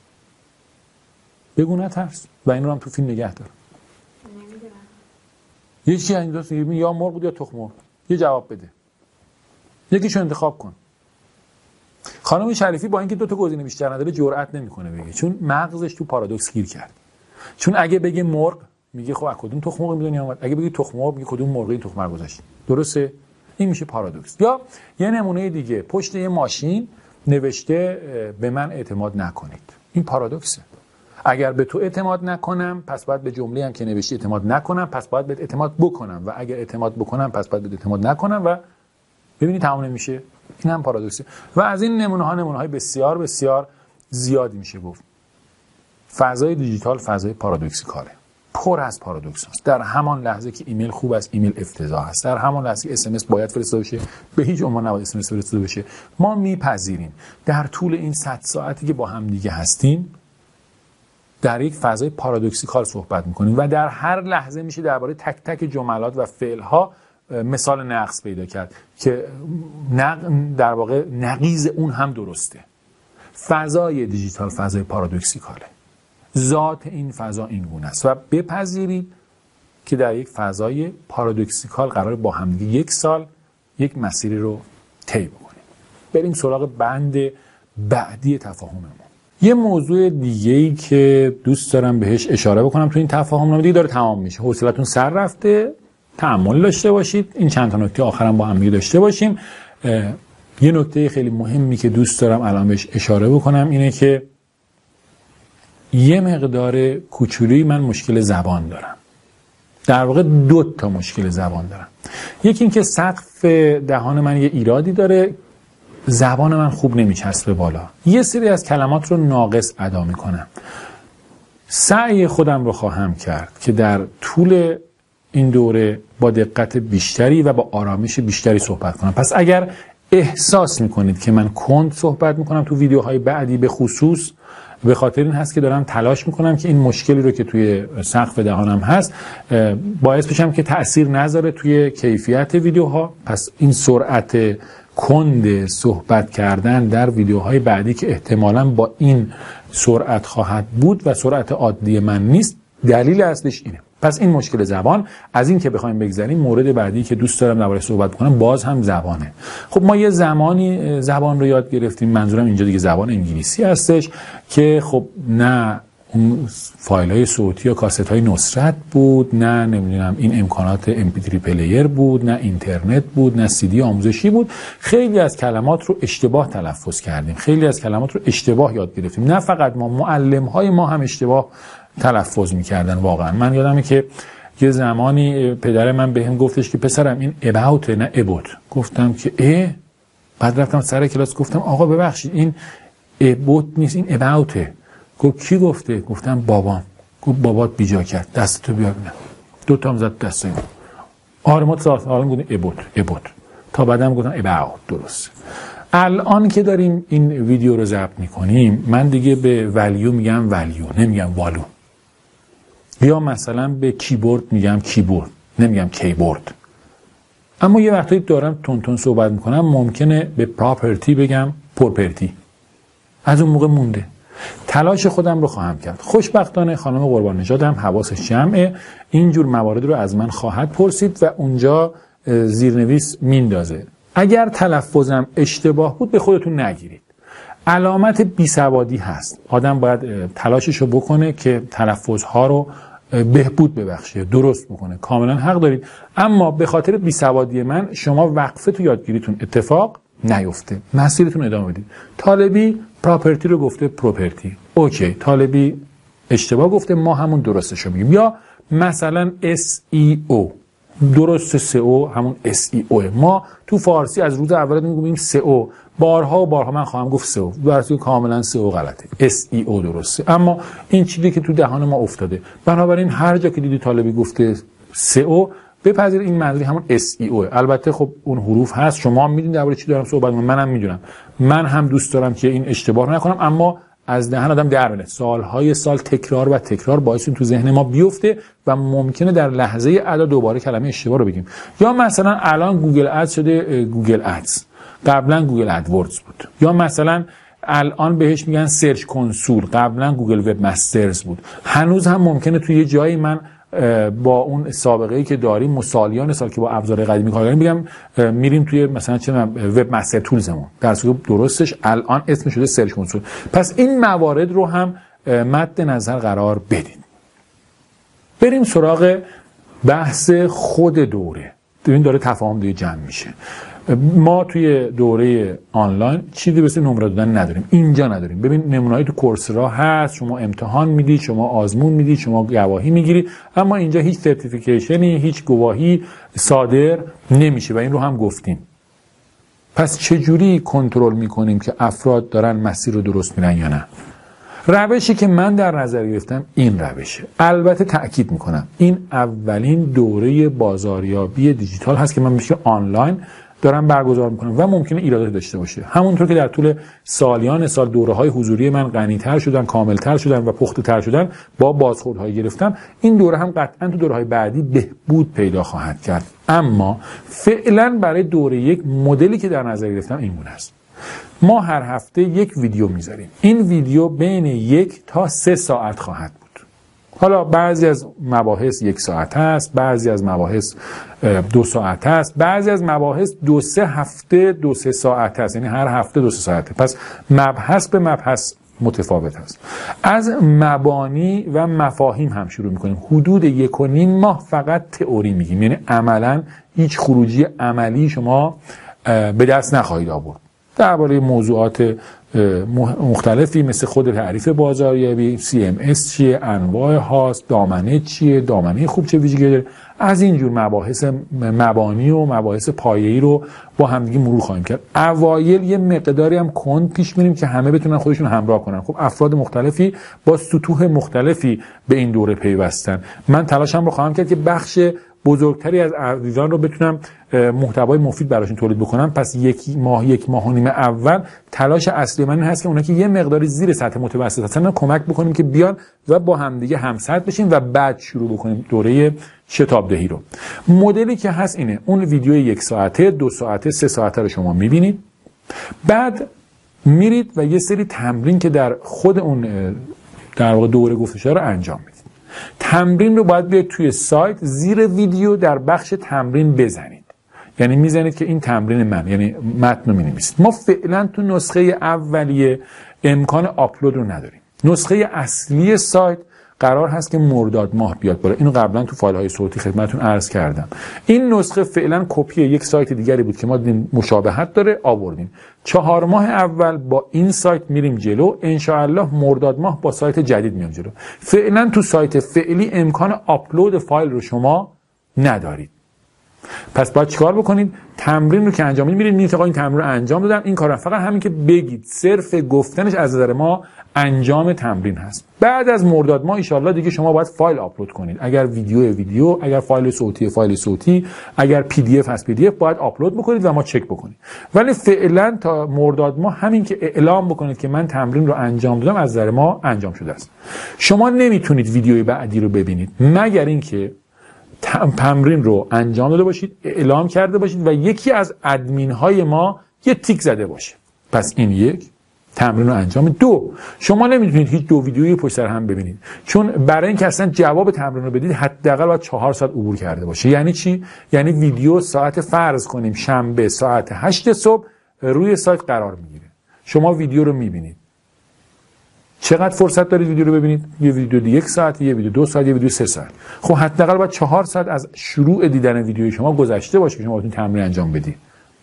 بگو نترس و این رو هم تو فیلم نگه دار. نمیدونم یکی این دوست میگه یا مرغ بود یا تخم مرغ. یه جواب بده، یکیشو انتخاب کن. خانم شریفی با اینکه دو تا گزینه بیشتر نداره جرئت نمیکنه بگه، چون مغزش تو پارادوکس گیر کرد. چون اگه بگه مرغ میگه خب از کدوم تخم مرغ میدونی اومد، اگه بگی تخم مرغ میگه کدوم مرغی تخم مرغ گذاشت. درسته؟ این میشه پارادوکس. یا یه نمونه دیگه پشت یه ماشین نوشته به من اعتماد نکنید. این پارادوکسه. اگر به تو اعتماد نکنم پس باید به جمله هم که نوشتی اعتماد نکنم، پس باید به اعتماد بکنم و اگر اعتماد بکنم پس باید به اعتماد نکنم و ببینید تمام نمیشه. این هم پارادوکسه. و از این نمونه‌های بسیار بسیار زیادی میشه گفت. فضای دیجیتال فضای پارادوکسیکاله. پر از پارادوکس است. در همان لحظه که ایمیل خوب است ایمیل افتضاح است. در همان لحظه که اس ام اس باید فرستاده بشه به هیچ عنوان نباید اس ام اس فرستاده بشه. ما میپذیریم در طول این 100 ساعتی که با هم دیگه هستیم در یک فضای پارادوکسیکال صحبت میکنیم و در هر لحظه میشه درباره تک تک جملات و فعل‌ها مثال نقص پیدا کرد که در واقع نقیض اون هم درسته. فضای دیجیتال فضای پارادوکسیکاله. ذات این فضا این گونه است و بپذیرید که در یک فضای پارادوکسیکال قرار با همدیگه 1 سال یک مسیری رو طی بکنیم. بریم سراغ بند بعدی تفاهممون. یه موضوع دیگه‌ای که دوست دارم بهش اشاره بکنم تو این تفاهم دیگه داره تمام میشه. حوصلتون سر رفته، تأمل داشته باشید. این چند تا نکته آخرام با هم دیگه داشته باشیم. یه نکته خیلی مهمی که دوست دارم الان بهش اشاره بکنم اینه که یه مقدار کوچولویی من مشکل زبان دارم. در واقع 2 تا مشکل زبان دارم. یکی این که سقف دهان من یه ایرادی داره، زبان من خوب نمیچسبه بالا. یه سری از کلمات رو ناقص ادا میکنم. سعی خودم رو خواهم کرد که در طول این دوره با دقت بیشتری و با آرامش بیشتری صحبت کنم. پس اگر احساس میکنید که من کند صحبت میکنم تو ویدیوهای بعدی، به خصوص به خاطر این هست که دارم تلاش میکنم که این مشکلی رو که توی سقف دهانم هست باعث بشم که تأثیر نذاره توی کیفیت ویدیوها. پس این سرعت کند صحبت کردن در ویدیوهای بعدی که احتمالاً با این سرعت خواهد بود و سرعت عادی من نیست، دلیل اصلش اینه. پس این مشکل زبان. از این که بخوایم بگذریم، مورد بعدی که دوست دارم درباره‌اش صحبت کنم باز هم زبانه. خب ما یه زمانی زبان رو یاد گرفتیم، منظورم اینجا دیگه زبان انگلیسی هستش که خب نه اون فایل‌های صوتی یا کاست‌های نصرت بود، نه نمیدونم این امکانات MP3 پلیر بود، نه اینترنت بود، نه CD آموزشی بود. خیلی از کلمات رو اشتباه تلفظ کردیم، خیلی از کلمات رو اشتباه یاد گرفتیم. نه فقط ما، معلم‌های ما هم اشتباه تلفظ می‌کردن. واقعا من یادمه که یه زمانی پدر من بهم گفتش که پسرم این about نه about. گفتم که بعد رفتم سر کلاس گفتم آقا ببخشید این about نیست، این about. گفت کی گفته؟ گفتم بابام. گفت بابات بیجا کرد، دستتو بیار ببینم. 2 تا زد دست من. آره ما حالا گفتیم about. تا بعدم گفتم about. درست. الان که داریم این ویدیو رو ضبط می‌کنیم، من دیگه به ولیو میگم ولیو، نمیگم والو. یا مثلا به کیبورد میگم کیبورد، نمیگم کیبورد. اما یه وقتایی دارم تون صحبت میکنم ممکنه به پراپرتی بگم پرپرتی. از اون موقع مونده. تلاش خودم رو خواهم کرد. خوشبختانه خانم قربان نژاد هم حواسش جمعه، اینجور موارد رو از من خواهد پرسید و اونجا زیرنویس میندازه. اگر تلفظم اشتباه بود به خودتون نگیرید. علامت بیسوادی هست. آدم باید تلاششو بکنه که تلفظها رو بهبود ببخشه، درست بکنه. کاملا حق دارید. اما به خاطر بیسوادی من شما وقفه تو یادگیریتون اتفاق نیفته. مسیرتون ادامه بدید. طالبی پراپرتی رو گفته پروپرتی. اوکی. طالبی اشتباه گفته، ما همون درستشو میگیم. یا مثلا SEO. درست SEO همون SEO. ما تو فارسی از روز اول میگیم SEO. بارها و بارها من خواهم گفت SEO. درسته کاملا SEO غلطه. SEO درسته. اما این چیزی که تو دهان ما افتاده. بنابراین هر جا که دیدی طالبی گفته SEO بپذیر این منظوری همون SEO. البته خب اون حروف هست. شما هم میدونید درباره چی دارم صحبت می‌کنم، منم میدونم. من هم دوست دارم که این اشتباه رو نکنم، اما از دهن آدم در بره. سالهای سال تکرار و تکرار باعث تو ذهن ما بیفته و ممکنه در لحظه ادا دوباره کلمه اشتباه رو بگیم. یا مثلا الان گوگل ادز شده گوگل ادز، قبلا گوگل ادوردز بود. یا مثلا الان بهش میگن سرچ کنسول، قبلا گوگل وب مسترز بود. هنوز هم ممکنه توی یه جایی من با اون سابقه‌ای که داریم مسالیان سال که با ابزار قدیمی کار کردیم بگم میریم توی مثلا چه وب مستر تولزمون، در صورت درستش الان اسم شده سرچ کنسول. پس این موارد رو هم مد نظر قرار بدید. بریم سراغ بحث خود دوره. ببین داره تفاهم دیگه جمع میشه. ما توی دوره آنلاین چیزی به اسم نمره دادن نداریم، اینجا نداریم. ببین نمونه‌ای تو کورسرا هست، شما امتحان میدید، شما آزمون میدید، شما گواهی میگیرید، اما اینجا هیچ سرتیفیکیشنی، هیچ گواهی صادر نمیشه و این رو هم گفتیم. پس چجوری کنترل میکنیم که افراد دارن مسیر رو درست میرن یا نه؟ روشی که من در نظر گرفتم این روشه. البته تأکید میکنم این اولین دوره بازاریابی دیجیتال هست که من میشه آنلاین دارم برگزار میکنم و ممکنه ایرادات داشته باشه. همونطور که در طول سالیان سال دوره‌های حضوری من غنی‌تر شدن، کاملتر شدن و پخته‌تر شدن، با بازخوردهای گرفتم، این دوره هم قطعاً تو دوره‌های بعدی بهبود پیدا خواهد کرد. اما فعلا برای دوره یک مدلی که در نظر گرفتم این گونه است. ما هر هفته یک ویدیو میذاریم. این ویدیو بین 1 تا 3 ساعت خواهد بود. حالا بعضی از مباحث 1 ساعت است، بعضی از مباحث 2 ساعت است، بعضی از مباحث 2-3 هفته 2-3 ساعت است، یعنی هر هفته 2-3 ساعته. پس مبحث به مبحث متفاوت است. از مبانی و مفاهیم هم شروع میکنیم. حدود 1.5 ماه فقط تئوری میگیم، یعنی عملا هیچ خروجی عملی شما به دست نخواهید آورد. درباره موضوعات مختلفی مثل خود تعریف بازاریابی، CMS چیه، انواع هاست، دامنه چیه، دامنه خوب چه ویژگی داره، از اینجور مباحث مبانی و مباحث پایه‌ای رو با همدیگه مرور خواهیم کرد. اوایل یه مقداری هم کند پیش میریم که همه بتونن خودشون همراه کنن. خب افراد مختلفی با سطوح مختلفی به این دوره پیوستن. من تلاشم رو خواهم کرد که بخش بزرگتری از عزیزان رو بتونم محتوای مفید براشون تولید بکنم. پس یک ماه و نیم اول تلاش اصلی من این هست که اونا که یه مقداری زیر سطح متوسط هستن کمک بکنیم که بیان و با همدیگه همسطح بشیم و بعد شروع بکنیم دوره شتابدهی رو. مدلی که هست اینه: اون ویدیو 1 ساعته، 2 ساعته، 3 ساعته رو شما میبینید، بعد میرید و یه سری تمرین که در خود اون در واقع دوره گفته شده رو انجام میدید. تمرین رو باید بیاید توی سایت زیر ویدیو در بخش تمرین بزنید. یعنی میزنید که این تمرین من، یعنی متن رو مینویسید. ما فعلا تو نسخه اولیه امکان آپلود رو نداریم. نسخه اصلی سایت قرار هست که مرداد ماه بیاد بالا. اینو قبلا تو فایل های صوتی خدمتتون عرض کردم. این نسخه فعلا کپی یک سایت دیگری بود که ما دیدیم مشابهت داره آوردیم. 4 ماه اول با این سایت میریم جلو، ان شاء الله مرداد ماه با سایت جدید میام جلو. فعلا تو سایت فعلی امکان آپلود فایل رو شما ندارید. پس باید چیکار بکنید؟ تمرین رو که انجام میدید میرید آقا این تمرین رو انجام دادم، این کارا فقط همین که بگید، صرف گفتنش از نظر ما انجام تمرین هست. بعد از مرداد ماه ان شاء الله دیگه شما باید فایل آپلود کنید. اگر ویدیو، اگر فایل صوتی، اگر PDF هست PDF باید آپلود بکنید و ما چک بکنید. ولی فعلا تا مرداد ماه همین که اعلام بکنید که من تمرین رو انجام دادم از نظر ما انجام شده است. شما نمیتونید ویدیوی بعدی رو ببینید مگر اینکه تمرین رو انجام داده باشید، اعلام کرده باشید و یکی از ادمین های ما یه تیک زده باشه. پس این یک تمرین رو انجام. 2 شما نمیتونید هیچ 2 ویدیویی پشت سر هم ببینید، چون برای اینکه اصلا جواب تمرین رو بدید حداقل باید 4 ساعت عبور کرده باشه. یعنی چی؟ یعنی ویدیو ساعت فرض کنیم شنبه ساعت 8 صبح روی سایت قرار میگیره. شما ویدیو رو میبینید. چقدر فرصت دارید ویدیو رو ببینید؟ یه ویدیو 1 ساعت، یه ویدیو 2 ساعت، یه ویدیو 3 ساعت. خب حداقل باید 4 ساعت از شروع دیدن ویدیوی شما گذشته باشه که شما بتونید تمرین انجام بدید.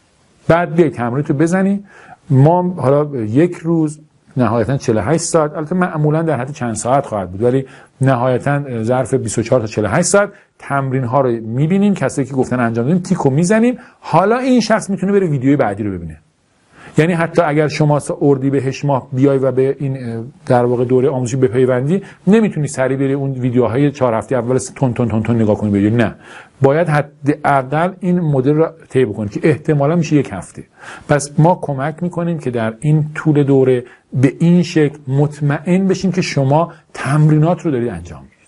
بعد بیاید تمرین رو بزنید. ما حالا یک روز نهایتا 48 ساعت، البته معمولا در حد چند ساعت خواهد بود، ولی نهایتا ظرف 24 تا 48 ساعت تمرین ها رو می‌بینیم. کسایی که گفتن انجام دادیم تیکو میزنیم. حالا این شخص میتونه بره ویدیوی بعدی رو ببینه. یعنی حتی اگر شما اردیبهشت ماه بیای و به این در واقع دوره آموزشی بپیوندی، نمیتونی سریع بری اون ویدیوهای 4 هفته اول تون نگاه کنی ببینی. نه، باید حداقل این مدل رو طی بکنید که احتمالاً میشه 1 هفته. پس ما کمک میکنیم که در این طول دوره به این شکل مطمئن بشین که شما تمرینات رو دارید انجام میدید.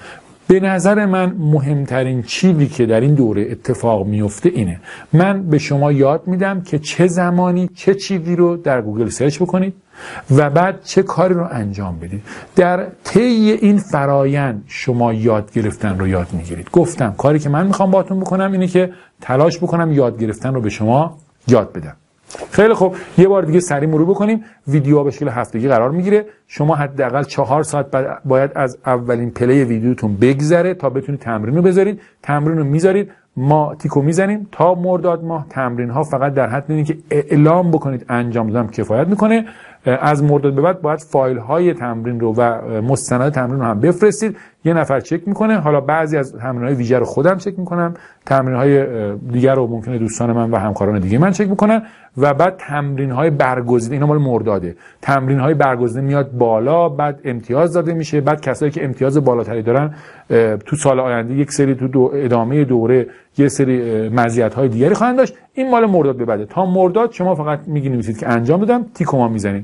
به نظر من مهمترین چیزی که در این دوره اتفاق میفته اینه: من به شما یاد میدم که چه زمانی چه چیزی رو در گوگل سرچ بکنید و بعد چه کاری رو انجام بدید. در طی این فرایند شما یاد گرفتن رو یاد میگیرید. گفتم کاری که من میخوام باهاتون بکنم اینه که تلاش بکنم یاد گرفتن رو به شما یاد بدم. خیلی خوب، یه بار دیگه سریع مرور بکنیم. ویدیو به شکل هفتگی قرار میگیره. شما حداقل 4 ساعت باید از اولین پلی ویدیوتون بگذره تا بتونید تمرین رو بذارید. تمرین رو میذارید، ما تیکو میزنیم تا مرداد ماه. تمرین ها فقط در حد اینه که اعلام بکنید انجام دادم کفایت میکنه. از مرداد به بعد باید فایل های تمرین رو و مستند تمرین رو هم بفرستید. یه نفر چک میکنه. حالا بعضی از تمرین های ویژه رو خودم چک میکنم، تمرین های دیگر رو ممکنه دوستان من و همکاران دیگه من چک میکنن و بعد تمرین های برگزیده، اینا مال مرداده، تمرین های برگزیده میاد بالا، بعد امتیاز داده میشه. بعد کسایی که امتیاز بالاتری دارن تو سال آینده یک سری تو ادامه دوره یه سری مزیت های دیگری خواهند داشت. این مال مرداد به بعده. تا مرداد شما فقط می‌نویسید که انجام دادم، تیک ما میزنید.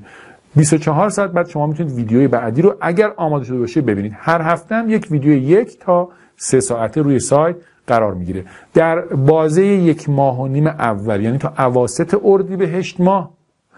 24 ساعت بعد شما میتونید ویدیوی بعدی رو اگر آماده شده باشه ببینید. هر هفته هم یک ویدیو 1 تا 3 ساعته روی سایت قرار میگیره. در بازه 1 ماه و نیم اول، یعنی تا اواسط اردیبهشت ماه،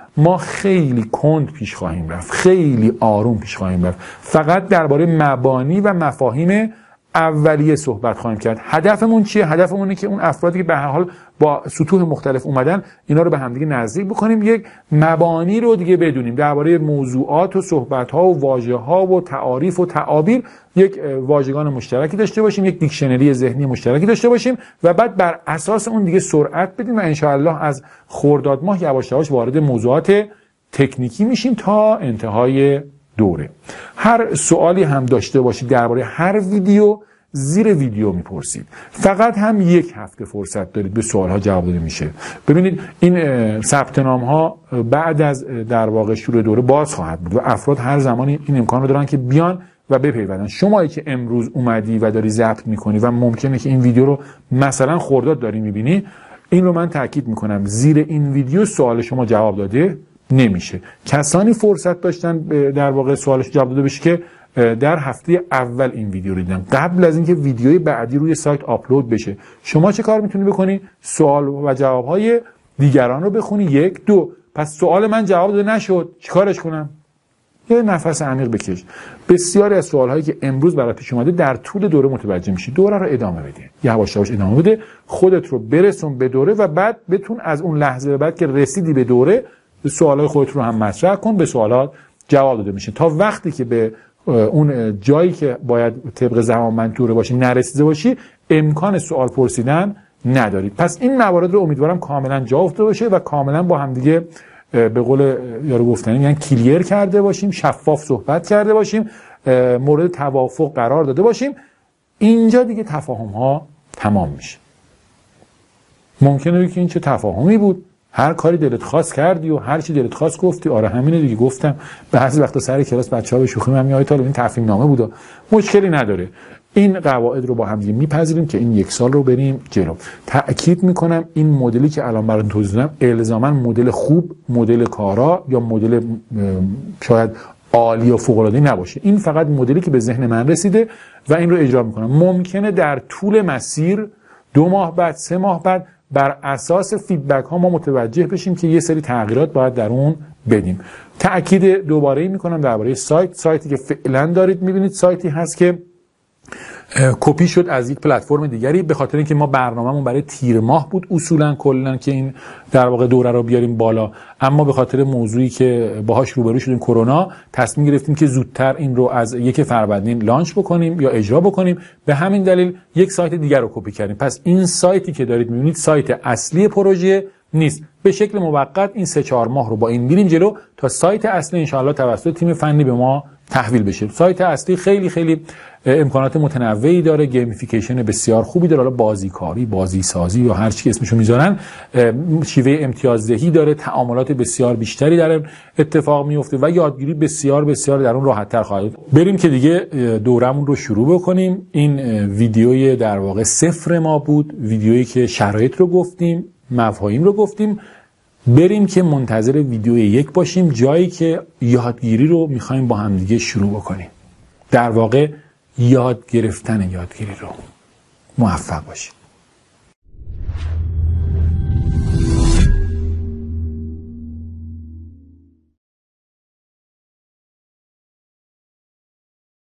ما خیلی کند پیش خواهیم رفت، خیلی آروم پیش خواهیم رفت. فقط درباره مبانی و مفاهیم اولیه صحبت خواهیم کرد. هدفمون چیه؟ هدفمون اینه که اون افرادی که به هر حال با سطوح مختلف اومدن اینا رو به هم دیگه نزدیک بکنیم، یک مبانی رو دیگه بدونیم درباره موضوعات و صحبت‌ها و واژه‌ها و تعاریف و تعابیر، یک واژگان مشترکی داشته باشیم، یک دیکشنری ذهنی مشترکی داشته باشیم و بعد بر اساس اون دیگه سرعت بدیم و انشاءالله از خرداد ماه یواش یواش وارد موضوعات تکنیکی میشیم تا انتهای دوره. هر سوالی هم داشته باشید درباره هر ویدیو زیر ویدیو میپرسید. فقط هم یک هفته فرصت دارید به سوالها جواب داده میشه. ببینید این ثبت نام ها بعد از در واقع شروع دوره باز خواهد بود و افراد هر زمانی این امکان رو دارن که بیان و بپیوندن. شمایی که امروز اومدی و داری ضبط میکنی و ممکنه که این ویدیو رو مثلا خرداد داری میبینی، این رو من تاکید میکنم، زیر این ویدیو سوال شما جواب داده نمیشه. کسانی فرصت داشتن در واقع سوالش جواب داده بشه که در هفته اول این ویدیو رو دیدن، قبل از اینکه ویدیوی بعدی روی سایت آپلود بشه. شما چه کار میتونی بکنی؟ سوال و جوابهای دیگران رو بخونی. 1 2 پس سوال من جواب داده نشد، چیکارش کنم؟ یه نفس عمیق بکش. بسیاری از سوالهایی که امروز برات پیش اومده در طول دوره متوجه میشی. دوره رو ادامه بده، یواش یواش ادامه بده، خودت رو برسون به دوره و بعد بتون از اون لحظه بعد که رسیدی به دوره سوالای خودت رو هم مطرح کن، به سوالات جواب داده میشه تا وقتی که به اون جایی که باید طبق زمانبند دوره باشی نرسیده باشی امکان سوال پرسیدن ندارید. پس این موارد رو امیدوارم کاملا جا افتاده باشه و کاملا با هم دیگه به قول یارو گفتنی یعنی کلیر کرده باشیم، شفاف صحبت کرده باشیم، مورد توافق قرار داده باشیم. اینجا دیگه تفاهم ها تمام میشه. ممکنه که این چه تفاهمی بود، هر کاری دلت خواست کردی و هر چی دلت خواست گفتی، آره همینه دیگه گفتم. بعضی وقتا سر کلاس بچه‌ها به شوخی میگن آیت الله این تفهیم نامه بود. مشکلی نداره. این قواعد رو با هم دیگه میپذیریم که این 1 سال رو بریم جلو. تأکید میکنم این مدلی که الان براتون توضیح دادم الزاما مدل خوب، مدل کارا یا مدل شاید عالی و فوق العاده نباشه. این فقط مدلی که به ذهن من رسیده و این رو اجرا میکنم. ممکنه در طول مسیر 2 ماه بعد 3 ماه بعد بر اساس فیدبک ها ما متوجه بشیم که یه سری تغییرات باید در اون بدیم. تأکید دوباره میکنم درباره سایتی که فعلا دارید میبینید سایتی هست که کپی شد از یک پلتفرم دیگری به خاطر اینکه ما برنامه‌مون برای تیر ماه بود اصولا کلا که این در واقع دوره رو بیاریم بالا، اما به خاطر موضوعی که باهاش روبرو شدیم کرونا تصمیم گرفتیم که زودتر این رو از 1 فروردین لانچ بکنیم یا اجرا بکنیم. به همین دلیل یک سایت دیگر رو کپی کردیم. پس این سایتی که دارید می‌بینید سایت اصلی پروژه نیست. به شکل موقت این 3-4 ماه رو با این میریم جلو تا سایت اصلی انشاءالله توسط تیم فنی به ما تحویل بشه. سایت اصلی خیلی خیلی امکانات متنوعی داره، گیمفیکیشن بسیار خوبی داره، حالا بازیکاری، بازی سازی یا هر چی اسمشو میذارن، شیوه امتیازدهی داره، تعاملات بسیار بیشتری در اتفاق میفته و یادگیری بسیار بسیار در اون راحت‌تر خواهد بود. بریم که دیگه دورمون رو شروع بکنیم. این ویدیوی در واقع 0 ما بود، ویدیویی که شرایط رو گفتیم، مفاهیم رو گفتیم. بریم که منتظر ویدیو 1 باشیم، جایی که یادگیری رو میخوایم با هم دیگه شروع بکنیم. در واقع یاد گرفتن یادگیری رو. موفق باشید.